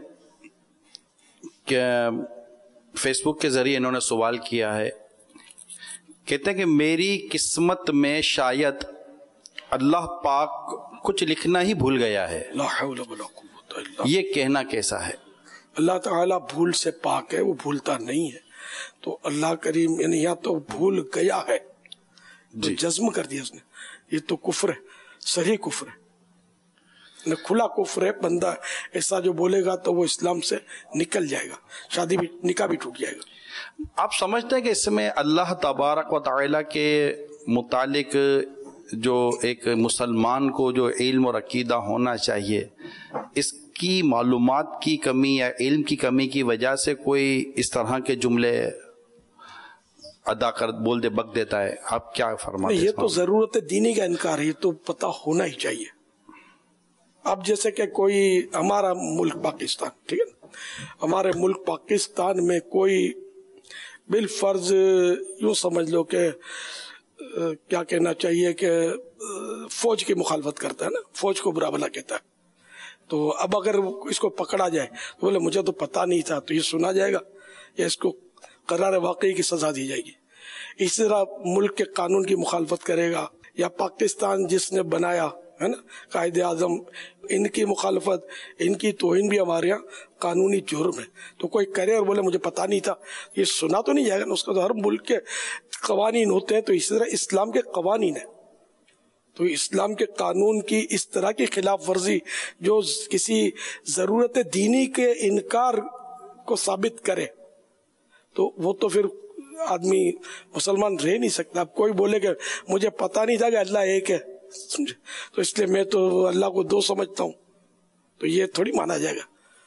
क्या फेसबुक के जरिए इन्होंने सवाल किया है, कहते हैं कि मेरी किस्मत में शायद अल्लाह पाक कुछ लिखना ही भूल गया है, ये कहना कैसा है? अल्लाह ताला भूल से पाक है, वो भूलता नहीं है। तो अल्लाह करीम यानी या तो भूल गया है, तो जज्म कर दिया उसने, ये तो कुफ्र है, सही कुफ्र है। کھلا کفر ہے. بندہ ایسا جو بولے گا تو وہ اسلام سے نکل جائے گا, شادی بھی نکاح بھی ٹوٹ جائے گا. آپ سمجھتے ہیں کہ اس میں اللہ تبارک و تعالی کے متعلق جو ایک مسلمان کو جو علم اور عقیدہ ہونا چاہیے, اس کی معلومات کی کمی یا علم کی کمی کی وجہ سے کوئی اس طرح کے جملے ادا کر بول دے بک دیتا ہے؟ آپ کیا فرماتے ہیں؟ یہ تو ضرورت دینی کا انکار ہے, یہ تو پتہ ہونا ہی چاہیے. اب جیسے کہ کوئی ہمارا ملک پاکستان, ٹھیک ہے نا, ہمارے ملک پاکستان میں کوئی بالفرض یوں سمجھ لو کہ کیا کہنا چاہیے کہ فوج کی مخالفت کرتا ہے نا, فوج کو برا بھلا کہتا ہے. تو اب اگر اس کو پکڑا جائے تو بولے مجھے تو پتہ نہیں تھا, تو یہ سنا جائے گا یا اس کو قرار واقعی کی سزا دی جائے گی. اسی طرح ملک کے قانون کی مخالفت کرے گا, یا پاکستان جس نے بنایا ہے نا قائد اعظم, ان کی مخالفت, ان کی توہین بھی ہمارے یہاں قانونی جرم ہے. تو کوئی کرے اور بولے مجھے پتہ نہیں تھا, یہ سنا تو نہیں جائے گا نا. اس کا تو ہر ملک کے قوانین ہوتے ہیں. تو اسی طرح اسلام کے قوانین ہیں, تو اسلام کے قانون کی اس طرح کی خلاف ورزی جو کسی ضرورت دینی کے انکار کو ثابت کرے تو وہ تو پھر آدمی مسلمان رہ نہیں سکتا. اب کوئی بولے کہ مجھے پتہ نہیں تھا کہ اللہ ایک ہے, تو اس لیے میں تو اللہ کو دو سمجھتا ہوں, تو یہ تھوڑی مانا جائے گا.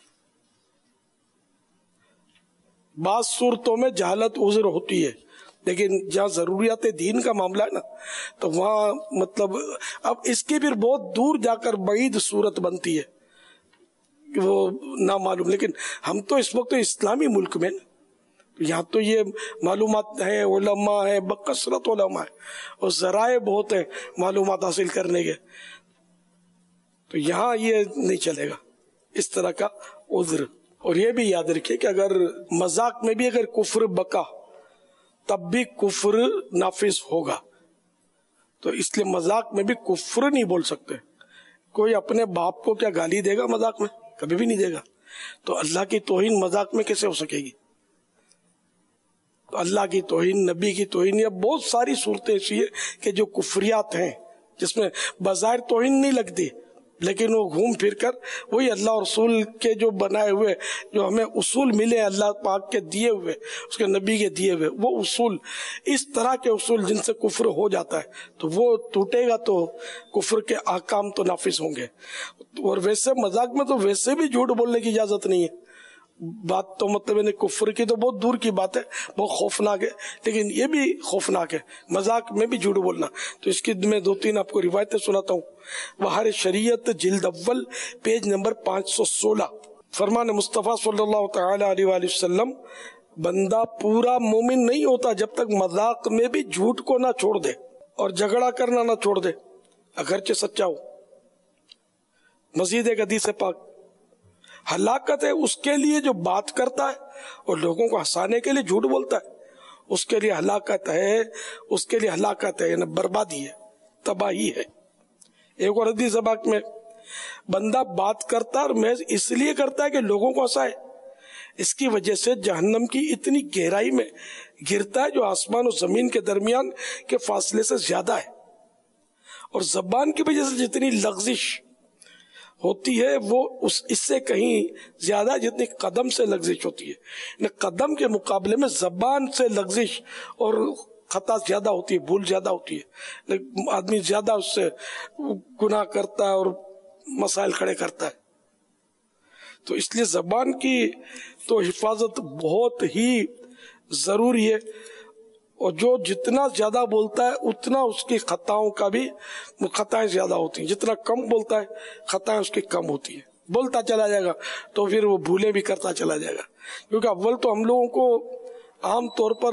بعض صورتوں میں جہالت عذر ہوتی ہے, لیکن جہاں ضروریات دین کا معاملہ ہے نا تو وہاں مطلب اب اس کی بھی بہت دور جا کر بعید صورت بنتی ہے کہ وہ نامعلوم. لیکن ہم تو اس وقت اسلامی ملک میں نا, یہاں تو یہ معلومات ہیں, علماء ہیں, بکثرت علماء ہیں, اور ذرائع بہت ہیں معلومات حاصل کرنے کے. تو یہاں یہ نہیں چلے گا اس طرح کا عذر. اور یہ بھی یاد رکھیے کہ اگر مذاق میں بھی اگر کفر بکا تب بھی کفر نافذ ہوگا. تو اس لیے مذاق میں بھی کفر نہیں بول سکتے. کوئی اپنے باپ کو کیا گالی دے گا مذاق میں؟ کبھی بھی نہیں دے گا. تو اللہ کی توہین مذاق میں کیسے ہو سکے گی؟ تو اللہ کی توہین, نبی کی توہین, یا بہت ساری صورتیں ایسی ہیں کہ جو کفریات ہیں جس میں بظاہر توہین نہیں لگتی, لیکن وہ گھوم پھر کر وہی اللہ اور رسول کے جو بنائے ہوئے جو ہمیں اصول ملے اللہ پاک کے دیے ہوئے, اس کے نبی کے دیے ہوئے وہ اصول, اس طرح کے اصول جن سے کفر ہو جاتا ہے تو وہ ٹوٹے گا تو کفر کے احکام تو نافذ ہوں گے. اور ویسے مذاق میں تو ویسے بھی جھوٹ بولنے کی اجازت نہیں ہے. بات تو مطلب یعنی کفر کی تو بہت دور کی بات ہے, بہت خوفناک ہے, لیکن یہ بھی خوفناک ہے مذاق میں بھی جھوٹ بولنا. تو اس کی میں دو تین آپ کو روایتیں سناتا ہوں. بہار شریعت جلد اول پیج نمبر پانچ سو سولہ, فرمان مصطفیٰ صلی اللہ تعالی علیہ وآلہ وسلم, بندہ پورا مومن نہیں ہوتا جب تک مذاق میں بھی جھوٹ کو نہ چھوڑ دے اور جھگڑا کرنا نہ چھوڑ دے اگرچہ سچا ہو. مزید ایک حدیث پاک, ہلاکت ہے اس کے لیے جو بات کرتا ہے اور لوگوں کو ہنسانے کے لیے جھوٹ بولتا ہے, اس کے لیے ہلاکت ہے, اس کے لیے ہلاکت ہے یعنی بربادی ہے, تباہی ہے. ایک اور حدیث پاک میں, بندہ بات کرتا ہے اور محض اس لیے کرتا ہے کہ لوگوں کو ہنسائے, اس کی وجہ سے جہنم کی اتنی گہرائی میں گرتا ہے جو آسمان اور زمین کے درمیان کے فاصلے سے زیادہ ہے. اور زبان کی وجہ سے جتنی لغزش ہوتی ہے وہ اس اس سے کہیں زیادہ جتنی قدم سے لغزش ہوتی ہے. قدم کے مقابلے میں زبان سے لغزش اور خطا زیادہ ہوتی ہے, بھول زیادہ ہوتی ہے, آدمی زیادہ اس سے گناہ کرتا ہے اور مسائل کھڑے کرتا ہے. تو اس لیے زبان کی تو حفاظت بہت ہی ضروری ہے, اور جو جتنا زیادہ بولتا ہے اتنا اس کی خطاؤں کا بھی خطائیں زیادہ ہوتی ہیں, جتنا کم بولتا ہے خطائیں اس کی کم ہوتی ہیں. بولتا چلا جائے گا تو پھر وہ بھولے بھی کرتا چلا جائے گا, کیونکہ اول تو ہم لوگوں کو عام طور پر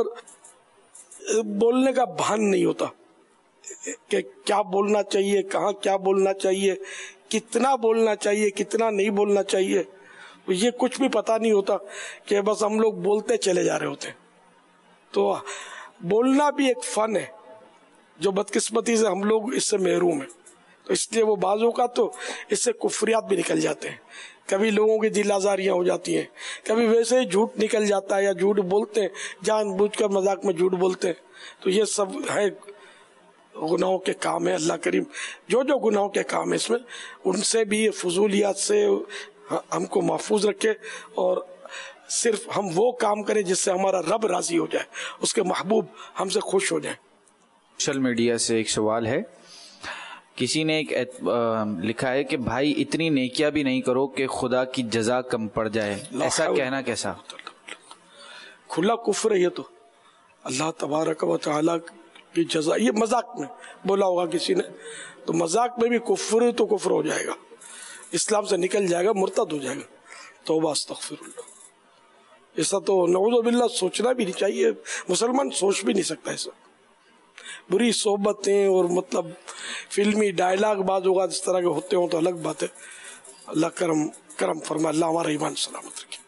بولنے کا بھان نہیں ہوتا کہ کیا بولنا چاہیے, کہاں کیا بولنا چاہیے, کتنا بولنا چاہیے, کتنا نہیں بولنا چاہیے, یہ کچھ بھی پتا نہیں ہوتا کہ بس ہم لوگ بولتے چلے جا رہے ہوتے. تو بولنا بھی ایک فن ہے جو بدقسمتی سے ہم لوگ اس سے محروم ہیں. تو اس لیے وہ بعضوں کا تو اس سے کفریات بھی نکل جاتے ہیں, کبھی لوگوں کی دل آزاریاں ہو جاتی ہیں, کبھی ویسے ہی جھوٹ نکل جاتا ہے یا جھوٹ بولتے ہیں جان بوجھ کر مذاق میں جھوٹ بولتے ہیں. تو یہ سب ہے गुनाहों के काम है। अल्लाह करीम जो जो गुनाहों के काम है इसमें, उनसे भी ये फजूलियात से हमको महफूज रखे और सिर्फ हम वो काम करें जिससे हमारा रब राजी हो जाए, उसके महबूब हमसे खुश हो जाए। सोशल मीडिया से एक सवाल है, किसी ने एक आ, लिखा है कि भाई इतनी नेकियां भी नहीं करो कि खुदा की जजा कम पड़ जाए, ऐसा कहना कैसा? खुला कुफ्र है ये तो। अल्लाह तबारक व तआला की जजा, ये मजाक में बोला होगा किसी ने, तो मजाक में भी कुफ्र तो कुफ्र हो जाएगा, इस्लाम से निकल जाएगा, मुर्तद हो जाएगा। तौबा अस्तगफिरुल्लाह। ऐसा तो नऊज़ु बिल्लाह सोचना भी नहीं चाहिए, मुसलमान सोच भी नहीं सकता ऐसा। बुरी सोबतें और मतलब फिल्मी डायलॉग बाज होगा इस तरह के होते हो तो अलग बात है। अल्लाह करम करम फरमा, अल्लाह हमारा ईमान सलामत रखे।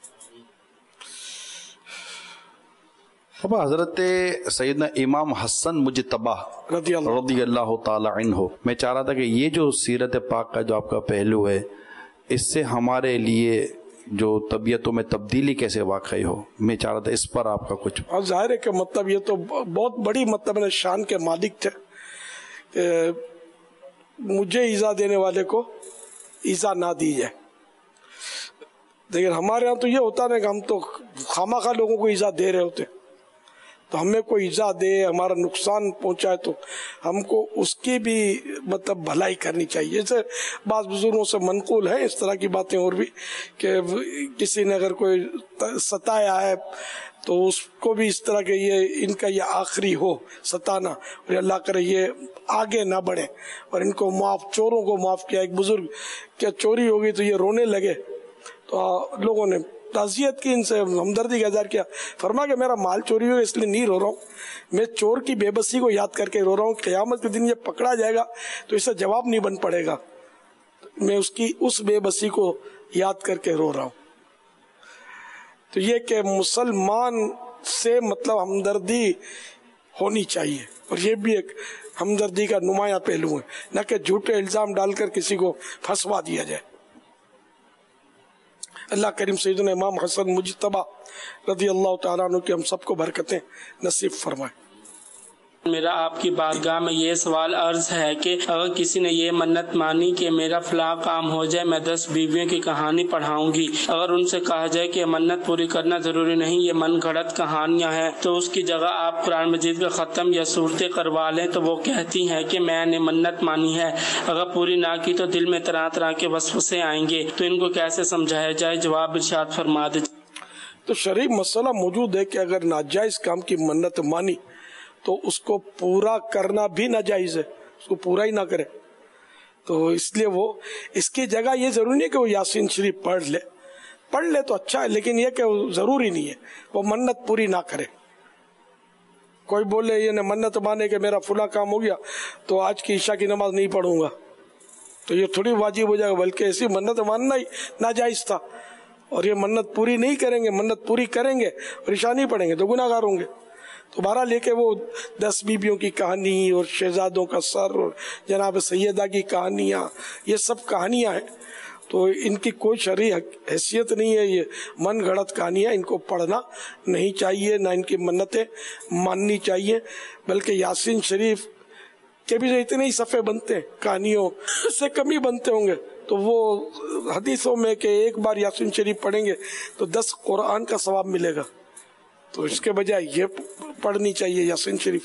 अब हजरत सैयदना इमाम हसन मुजतबा रदी अल्लाह ताला अन्हु, मैं चाह रहा था कि ये जो सीरत पाक का जो आपका पहलू है, इससे हमारे लिए जो तबीयतों में तब्दीली कैसे वाकई हो, मैं चाह रहा था इस पर आपका कुछ। और जाहिर है कि मतलब ये तो बहुत बड़ी मतलब शान के मालिक थे कि मुझे ईजा देने वाले को ईजा ना दी जाए। लेकिन हमारे यहाँ तो ये होता है कि हम तो खामाखा लोगों को ईजा दे रहे होते, तो हमें कोई ईजा दे, हमारा नुकसान पहुंचाए तो हमको उसकी भी मतलब भलाई करनी चाहिए। जैसे बाज़ बुजुर्गों से मनकूल है इस तरह की बातें और भी कि किसी ने अगर कोई सताया है तो उसको भी इस तरह के ये इनका ये आखिरी हो सताना, और अल्लाह करे ये आगे ना बढ़े और इनको माफ, चोरों को माफ किया। एक बुजुर्ग क्या चोरी हो गई तो ये रोने लगे, तो लोगों ने ताज़ियत की, इनसे हमदर्दी का इज़हार किया। फरमा के मेरा माल चोरी हो इसलिए नहीं रो रहा हूँ, मैं चोर की बेबसी को याद करके रो रहा हूँ। क़यामत के दिन ये पकड़ा जाएगा तो इससे जवाब नहीं बन पड़ेगा, मैं उसकी उस बेबसी को याद करके रो रहा हूँ। तो ये कि मुसलमान से मतलब हमदर्दी होनी चाहिए, और ये भी एक हमदर्दी का नुमाया पहलू है, न कि झूठे इल्जाम डालकर किसी को फंसवा दिया जाए। अल्लाह करीम सैयदना इमाम हसन मुजतबा रदी अल्लाह तआला अन्हु की हम सबको बरकतें नसीब फरमाए। मेरा आपकी बारगाह में ये सवाल अर्ज है कि अगर किसी ने ये मन्नत मानी कि मेरा फला काम हो जाए, मैं दस बीवियों की कहानी पढ़ाऊंगी, अगर उनसे कहा जाए कि मन्नत पूरी करना जरूरी नहीं, ये मन गढ़ंत कहानियां हैं, तो उसकी जगह आप कुरान मजीद का ख़त्म या सूरतें करवा लें, तो वो कहती हैं कि मैंने मन्नत मानी है, अगर पूरी ना की तो दिल में तरह तरह के वसवसे आएंगे, तो इनको कैसे समझाया जाए? जवाब इरशाद फरमा दीजिए। तो शरई मसला मौजूद है कि अगर नाजायज काम की मन्नत मानी तो उसको पूरा करना भी नाजायज है, उसको पूरा ही ना करे। तो इसलिए वो इसकी जगह ये जरूरी नहीं कि वो यासीन शरीफ पढ़ ले, पढ़ ले तो अच्छा है, लेकिन ये कि जरूरी नहीं है वो मन्नत पूरी ना करे। कोई बोले ये ने मन्नत माने कि मेरा फुला काम हो गया तो आज की ईशा की नमाज नहीं पढ़ूंगा, तो ये थोड़ी वाजिब हो जाएगा, बल्कि ऐसी मन्नत मानना ही नाजायज था। और ये मन्नत पूरी नहीं करेंगे, मन्नत पूरी करेंगे और ईशा नहीं पढ़ेंगे तो गुनाहगार होंगे। तो बहरहाल लेके वो दस बीबियों की कहानी और शहजादों का सर और जनाब सैयदा की कहानियाँ, ये सब कहानियाँ हैं, तो इनकी कोई शरई हैसियत नहीं है, ये मन गढ़ंत कहानियाँ, इनको पढ़ना नहीं चाहिए, ना इनकी मन्नतें माननी चाहिए। बल्कि यासीन शरीफ के भी इतने ही सफ़े बनते हैं, कहानियों से कम ही बनते होंगे, तो वो हदीसों में कि एक बार यासीन शरीफ पढ़ेंगे तो दस कुरान का सवाब मिलेगा, तो इसके बजाय ये पढ़नी चाहिए यासीन शरीफ।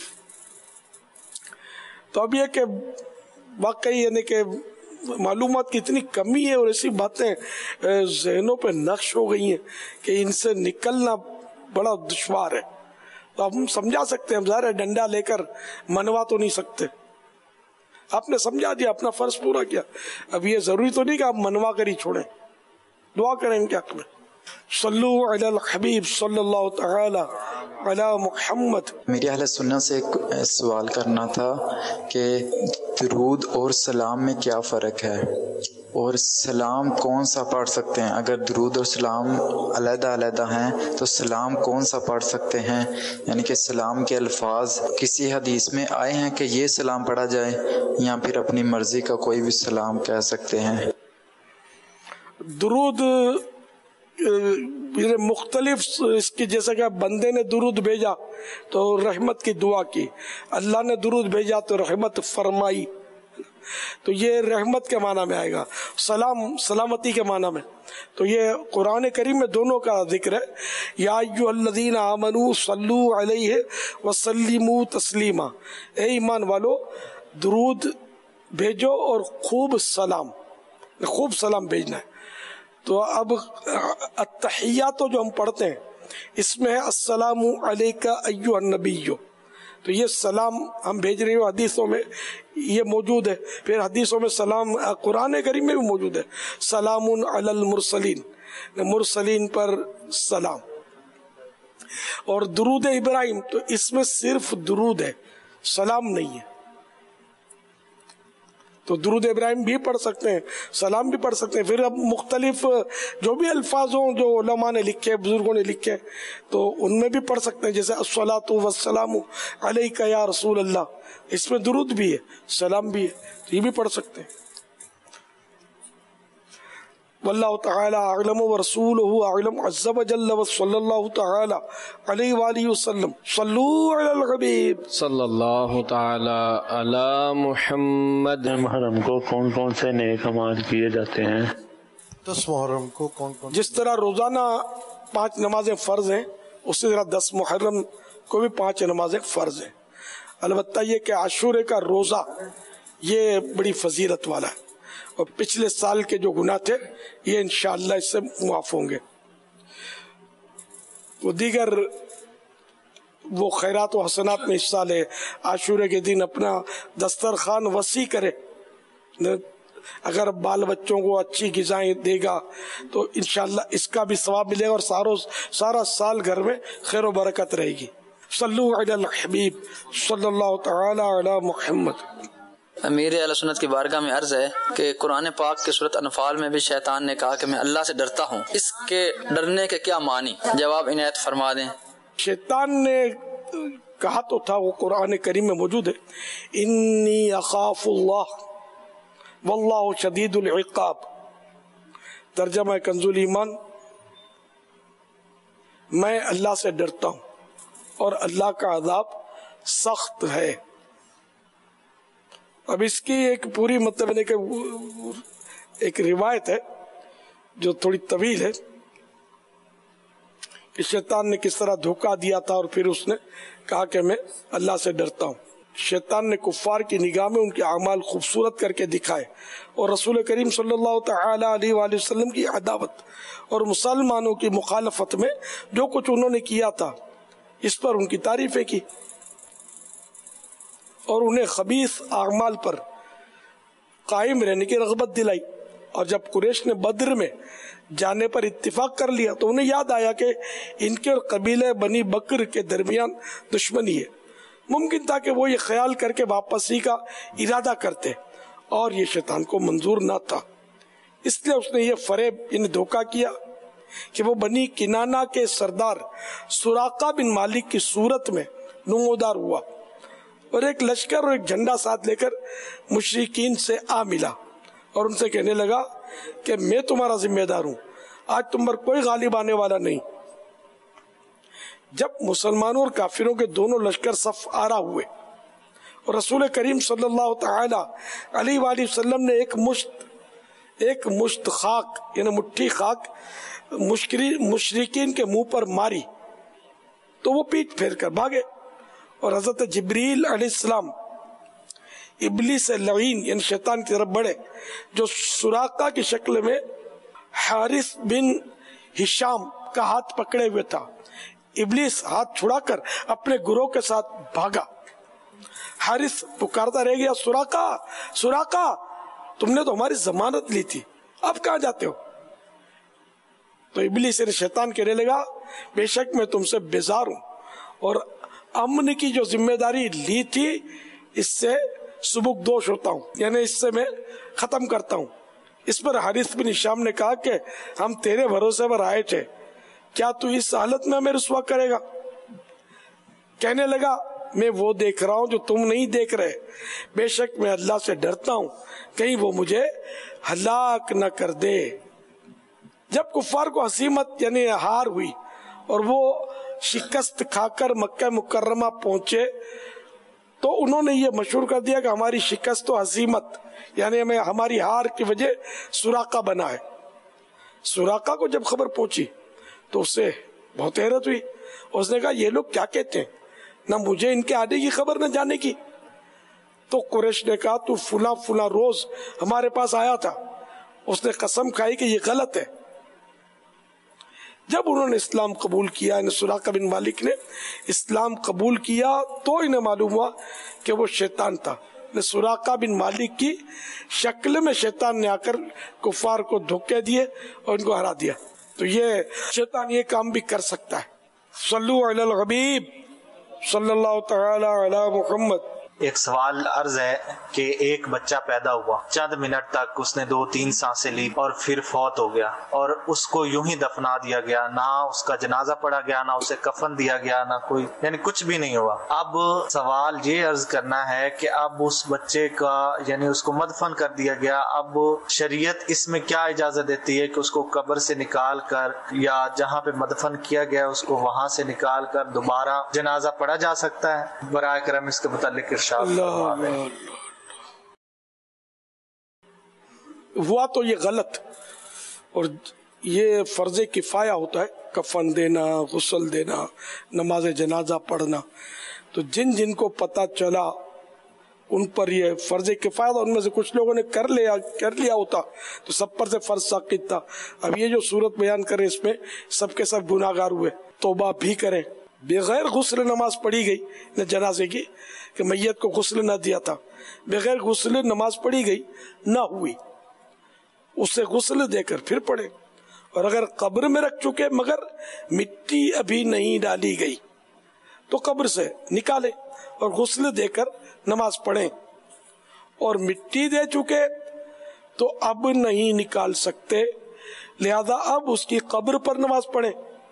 तो अब ये कि वाकई यानी कि मालूमात की इतनी कमी है और ऐसी बातें जहनों पे नक्श हो गई हैं कि इनसे निकलना बड़ा दुश्वार है। तो अब हम समझा सकते हैं, हम ज़ाहिर है डंडा लेकर मनवा तो नहीं सकते, आपने समझा दिया, अपना फर्ज पूरा किया। अब ये जरूरी तो नहीं कि आप मनवा कर ही छोड़ें, दुआ करें इनके हक में। सल्लु अलल हबीब सल्लल्लाहु तआला अला मुहम्मद। मेरी अहले सुन्नत से एक सवाल करना था कि दुरूद और सलाम में क्या फ़र्क है, और सलाम कौन सा पढ़ सकते हैं? अगर दुरूद और सलाम अलग अलग हैं तो सलाम कौन सा पढ़ सकते हैं? यानी कि सलाम के अल्फाज किसी हदीस में आए हैं कि ये सलाम पढ़ा जाए, या फिर अपनी मर्जी का कोई भी सलाम कह सकते हैं? दुरूद مختلف اس کی، جیسا کہ بندے نے درود بھیجا تو رحمت کی دعا کی، اللہ نے درود بھیجا تو رحمت فرمائی، تو یہ رحمت کے معنی میں آئے گا، سلام سلامتی کے معنی میں. تو یہ قرآن کریم میں دونوں کا ذکر ہے. یا ایھا الذین آمنوا صلوا علیہ وسلموا تسلیما، اے ایمان والو درود بھیجو اور خوب سلام خوب سلام بھیجنا ہے. تو اب التحیات جو ہم پڑھتے ہیں اس میں ہے السلام علیک ایھا النبی، تو یہ سلام ہم بھیج رہے ہو، حدیثوں میں یہ موجود ہے. پھر حدیثوں میں سلام قرآن کریم میں بھی موجود ہے، سلام علی المرسلین، مرسلین پر سلام. اور درود ابراہیم تو اس میں صرف درود ہے، سلام نہیں ہے. تو درود ابراہیم بھی پڑھ سکتے ہیں، سلام بھی پڑھ سکتے ہیں. پھر اب مختلف جو بھی الفاظ ہوں جو علماء نے لکھے، بزرگوں نے لکھے، تو ان میں بھی پڑھ سکتے ہیں. جیسے الصلاۃ والسلام علیک یا رسول اللہ، اس میں درود بھی ہے، سلام بھی ہے، تو یہ بھی پڑھ سکتے ہیں. واللہ تعالی اعلم ورسولہ اعلم عز وجل وصلی اللہ تعالی علیہ وآلہ وسلم. صلوا علی الحبیب صلی اللہ تعالی علی محمد. محرم کو کون کون سے نیک اعمال کیے جاتے ہیں؟ دس محرم کو کون کون؟ جس طرح روزانہ پانچ نمازیں فرض ہیں، اسی طرح دس محرم کو بھی پانچ نمازیں فرض ہیں. البتہ یہ کہ عاشورے کا روزہ یہ بڑی فضیلت والا ہے، اور پچھلے سال کے جو گناہ تھے یہ انشاءاللہ اس سے معاف ہوں گے. وہ دیگر وہ خیرات و حسنات میں حصہ لے، عاشورے کے دن اپنا دسترخوان وسیع کرے، اگر بال بچوں کو اچھی غذائیں دے گا تو انشاءاللہ اس کا بھی ثواب ملے گا، اور ساروں سارا سال گھر میں خیر و برکت رہے گی. صلو علی الحبیب صلی اللہ تعالی علی محمد. امیر اہل سنت کی بارگاہ میں عرض ہے کہ قرآن پاک کے سورۃ انفال میں بھی شیطان نے کہا کہ میں اللہ سے ڈرتا ہوں، اس کے ڈرنے کے کیا معنی؟ جواب عنایت فرما دیں. شیطان نے کہا تو تھا، وہ قرآن کریم میں موجود ہے، انی اخاف اللہ واللہ شدید العقاب. ترجمہ کنز الایمان، میں اللہ سے ڈرتا ہوں اور اللہ کا عذاب سخت ہے. اب اس کی ایک پوری مطلب ہے کہ ایک روایت ہے جو تھوڑی طویل ہے کہ شیطان نے کس طرح دھوکہ دیا تھا، اور پھر اس نے کہا کہ میں اللہ سے ڈرتا ہوں. شیطان نے کفار کی نگاہ میں ان کے اعمال خوبصورت کر کے دکھائے، اور رسول کریم صلی اللہ تعالی علیہ وآلہ وسلم کی عداوت اور مسلمانوں کی مخالفت میں جو کچھ انہوں نے کیا تھا اس پر ان کی تعریفیں کی، اور انہیں خبیث اعمال پر قائم رہنے کی رغبت دلائی. اور جب قریش نے بدر میں جانے پر اتفاق کر لیا تو انہیں یاد آیا کہ ان کے اور قبیلے بنی بکر کے درمیان دشمنی ہے. ممکن تھا کہ وہ یہ خیال کر کے واپسی کا ارادہ کرتے، اور یہ شیطان کو منظور نہ تھا، اس لیے اس نے یہ فریب یعنی دھوکہ کیا کہ وہ بنی کنانہ کے سردار سراقہ بن مالک کی صورت میں نمودار ہوا، اور ایک لشکر اور ایک جھنڈا ساتھ لے کر مشرکین سے آ ملا، اور ان سے کہنے لگا کہ میں تمہارا ذمہ دار ہوں، آج تم پر کوئی غالب آنے والا نہیں. جب مسلمانوں اور کافروں کے دونوں لشکر صف آرا ہوئے اور رسول کریم صلی اللہ تعالی علیہ وآلہ وسلم نے ایک مشت ایک مشت خاک یعنی مٹھی خاک مشرکین کے منہ پر ماری تو وہ پیٹ پھیر کر بھاگے، اور حضرت جبریل علیہ السلام ابلیس لعین یعنی شیطان کی طرف بڑھے جو سراقہ کی شکل میں حارث بن ہشام کا ہاتھ پکڑے ہوئے تھا. ابلیس ہاتھ چھڑا کر اپنے گروہ کے ساتھ بھاگا. حارث پکارتا رہ گیا، سراقہ سراقہ تم نے تو ہماری ضمانت لی تھی، اب کہاں جاتے ہو؟ تو ابلیس نے شیطان کہنے لگا بے شک میں تم سے بیزار ہوں، اور امن کی جو ذمہ داری لی تھی اس سے سبک دوش ہوتا ہوں، یعنی اس سے میں ختم کرتا ہوں. اس پر حارث بن ہشام نے کہا کہ ہم تیرے بھروسے پر آئے تھے، کیا تو اس حالت میں ہمیں رسوا کرے گا؟ کہنے لگا میں وہ دیکھ رہا ہوں جو تم نہیں دیکھ رہے، بے شک میں اللہ سے ڈرتا ہوں کہیں وہ مجھے ہلاک نہ کر دے. جب کفار کو ہزیمت یعنی ہار ہوئی اور وہ شکست کھا کر مکہ مکرمہ پہنچے تو انہوں نے یہ مشہور کر دیا کہ ہماری شکست و ہزیمت یعنی ہمیں ہماری ہار کی وجہ سراقہ بنا ہے. سراقہ کو جب خبر پہنچی تو اس سے بہت حیرت ہوئی. اس نے کہا یہ لوگ کیا کہتے ہیں, نہ مجھے ان کے آنے کی خبر نہ جانے کی. تو قریش نے کہا تو فلاں فلاں روز ہمارے پاس آیا تھا. اس نے قسم کھائی کہ یہ غلط ہے. جب انہوں نے اسلام قبول کیا, انہیں سراقہ بن مالک نے اسلام قبول کیا تو انہیں معلوم ہوا کہ وہ شیطان تھا. سراقہ بن مالک کی شکل میں شیطان نے آ کر کفار کو دھوکے دیے اور ان کو ہرا دیا. تو یہ شیطان یہ کام بھی کر سکتا ہے. صلو علی الحبیب صلی اللہ تعالی علی محمد. ایک سوال عرض ہے کہ ایک بچہ پیدا ہوا, چند منٹ تک اس نے دو تین سانسیں لی اور پھر فوت ہو گیا اور اس کو یوں ہی دفنا دیا گیا, نہ اس کا جنازہ پڑھا گیا, نہ اسے کفن دیا گیا, نہ کوئی یعنی کچھ بھی نہیں ہوا. اب سوال یہ عرض کرنا ہے کہ اب اس بچے کا یعنی اس کو مدفن کر دیا گیا, اب شریعت اس میں کیا اجازت دیتی ہے کہ اس کو قبر سے نکال کر یا جہاں پہ مدفن کیا گیا اس کو وہاں سے نکال کر دوبارہ جنازہ پڑھا جا سکتا ہے؟ برائے کرم اس کے متعلق اللہ اللہ. ہوا تو یہ غلط, اور یہ فرض کفایہ ہوتا ہے کفن دینا, غسل دینا, نماز جنازہ پڑھنا. تو جن جن کو پتہ چلا ان پر یہ فرض کفایہ تھا. ان میں سے کچھ لوگوں نے کر لیا کر لیا ہوتا تو سب پر سے فرض ساقط تھا. اب یہ جو صورت بیان کرے اس میں سب کے سب گناہگار ہوئے, توبہ بھی کریں. بغیر غسل نماز پڑھی گئی نہ جنازے کی کہ میت کو غسل نہ دیا تھا, بغیر غسل نماز پڑھی گئی نہ ہوئی, اسے غسل دے کر پھر پڑھے. اور اگر قبر میں رکھ چکے مگر مٹی ابھی نہیں ڈالی گئی تو قبر سے نکالے اور غسل دے کر نماز پڑھیں. اور مٹی دے چکے تو اب نہیں نکال سکتے, لہذا اب اس کی قبر پر نماز پڑھیں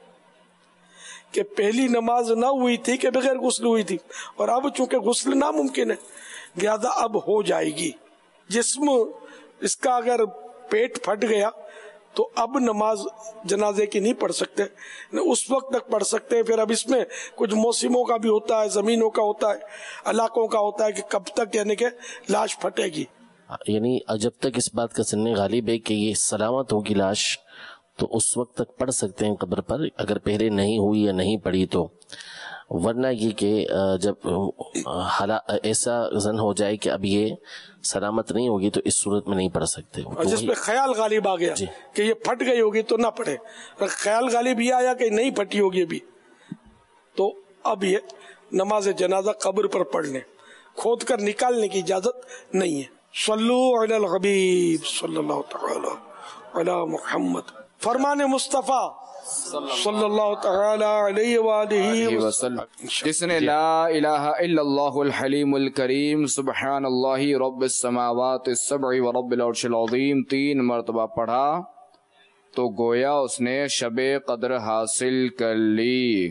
کہ پہلی نماز نہ ہوئی تھی کہ بغیر غسل ہوئی تھی, اور اب چونکہ غسل ناممکن ہے لہذا اب ہو جائے گی. جسم اس کا اگر پیٹ پھٹ گیا تو اب نماز جنازے کی نہیں پڑھ سکتے, اس وقت تک پڑھ سکتے ہیں. پھر اب اس میں کچھ موسموں کا بھی ہوتا ہے, زمینوں کا ہوتا ہے, علاقوں کا ہوتا ہے کہ کب تک یعنی کہ لاش پھٹے گی. یعنی جب تک اس بات کا سننے غالب ہے کہ یہ سلامت ہوگی لاش تو اس وقت تک پڑھ سکتے ہیں قبر پر, اگر پہلے نہیں ہوئی یا نہیں پڑھی تو. ورنہ یہ کہ جب ایسا ظن ہو جائے کہ اب یہ سلامت نہیں ہوگی تو اس صورت میں نہیں پڑھ سکتے. اور جس پہ خیال غالب آ گیا کہ یہ پھٹ گئی ہوگی تو نہ پڑھے, خیال غالب یہ آیا کہ نہیں پھٹی ہوگی ابھی تو اب یہ نماز جنازہ قبر پر پڑھنے, کھود کر نکالنے کی اجازت نہیں ہے. صلو علی الحبیب صلی اللہ تعالی علی محمد. فرمان مصطفیٰ صلی اللہ تعالی علیہ وآلہ وسلم. جس نے لا الہ الا اللہ الحلیم الکریم سبحان اللہ رب السماوات السبع ورب العرش العظیم تین مرتبہ پڑھا تو گویا اس نے شب قدر حاصل کر لی.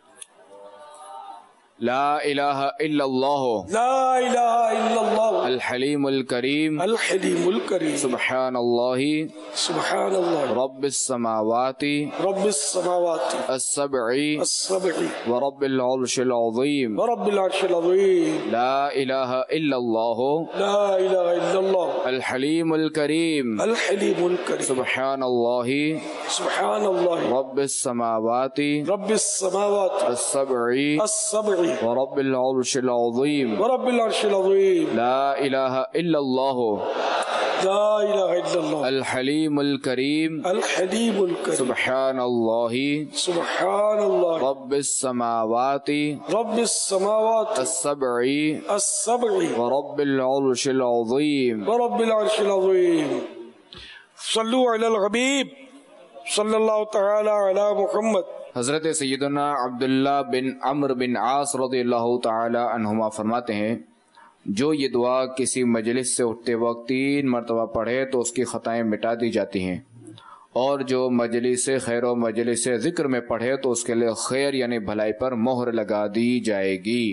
لا الہ الا اللہ لا الہ الا اللہ الحلیم الکریم الحلیم الکریم سبحان اللہ سبحان اللہ رب السماوات رب السماوات السبع السبع ورب العرش العظیم ورب العرش العظیم لا الہ الا اللہ لا الہ الا اللہ الحلیم الکریم الحلیم الکریم سبحان اللہ سبحان اللہ رب السماوات رب السماوات السبع السبع ورب العرش العظیم ورب العرش العظیم لا الہ الا اللہ لا الہ الا اللہ الحلیم الکریم الحلیم الکریم سبحان اللہ سبحان اللہ رب السماوات رب السماوات السبع السبع ورب العرش العظیم ورب العرش العظیم. صلو علی الحبیب صلی اللہ تعالی علی محمد. حضرت سیدنا عبداللہ بن عمرو بن عاص رضی اللہ تعالی عنہما فرماتے ہیں جو یہ دعا کسی مجلس سے اٹھتے وقت تین مرتبہ پڑھے تو اس کی خطائیں مٹا دی جاتی ہیں, اور جو مجلس خیر و مجلس ذکر میں پڑھے تو اس کے لیے خیر یعنی بھلائی پر مہر لگا دی جائے گی.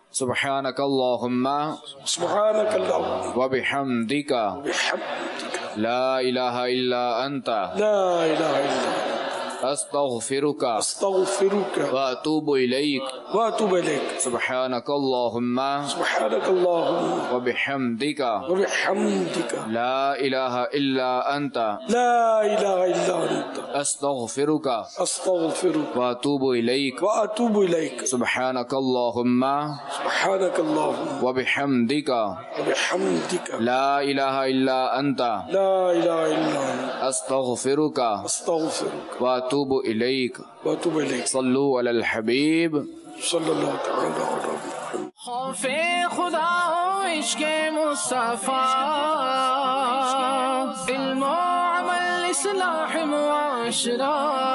سبحانک اللہم سبحانک اللہم وبحمدک لا الہ الا انت لا الہ الا انت استغفرک استغفرک واتوب الیک واتوب الیک سبحانک اللہم سبحانک اللہم وبحمدک وبحمدک لا الہ الا انت لا الہ الا انت استغفرک استغفرک واتوب الیک واتوب الیک سبحانک اللہم سبحانک اللہم وبحمدک وبحمدک لا الہ الا انت لا الہ الا انت استغفرک استغفرک واتوب الیک واتوب الیک صلو علی الحبیب صلی اللہ تعالی علیہ وسلم. خوف خدا و عشق مصطفیٰ علم و عمل اصلاح معاشرہ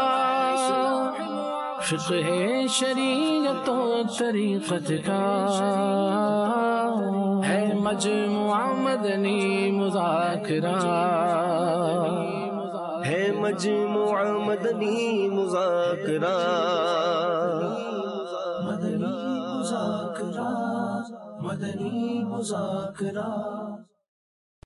فقہ شریعت و طریقت کا ہے مجموعہ مدنی مذاکرہ ہے مجموعہ مدنی مذاکرہ مدنی مذاکرہ مدنی مذاکرہ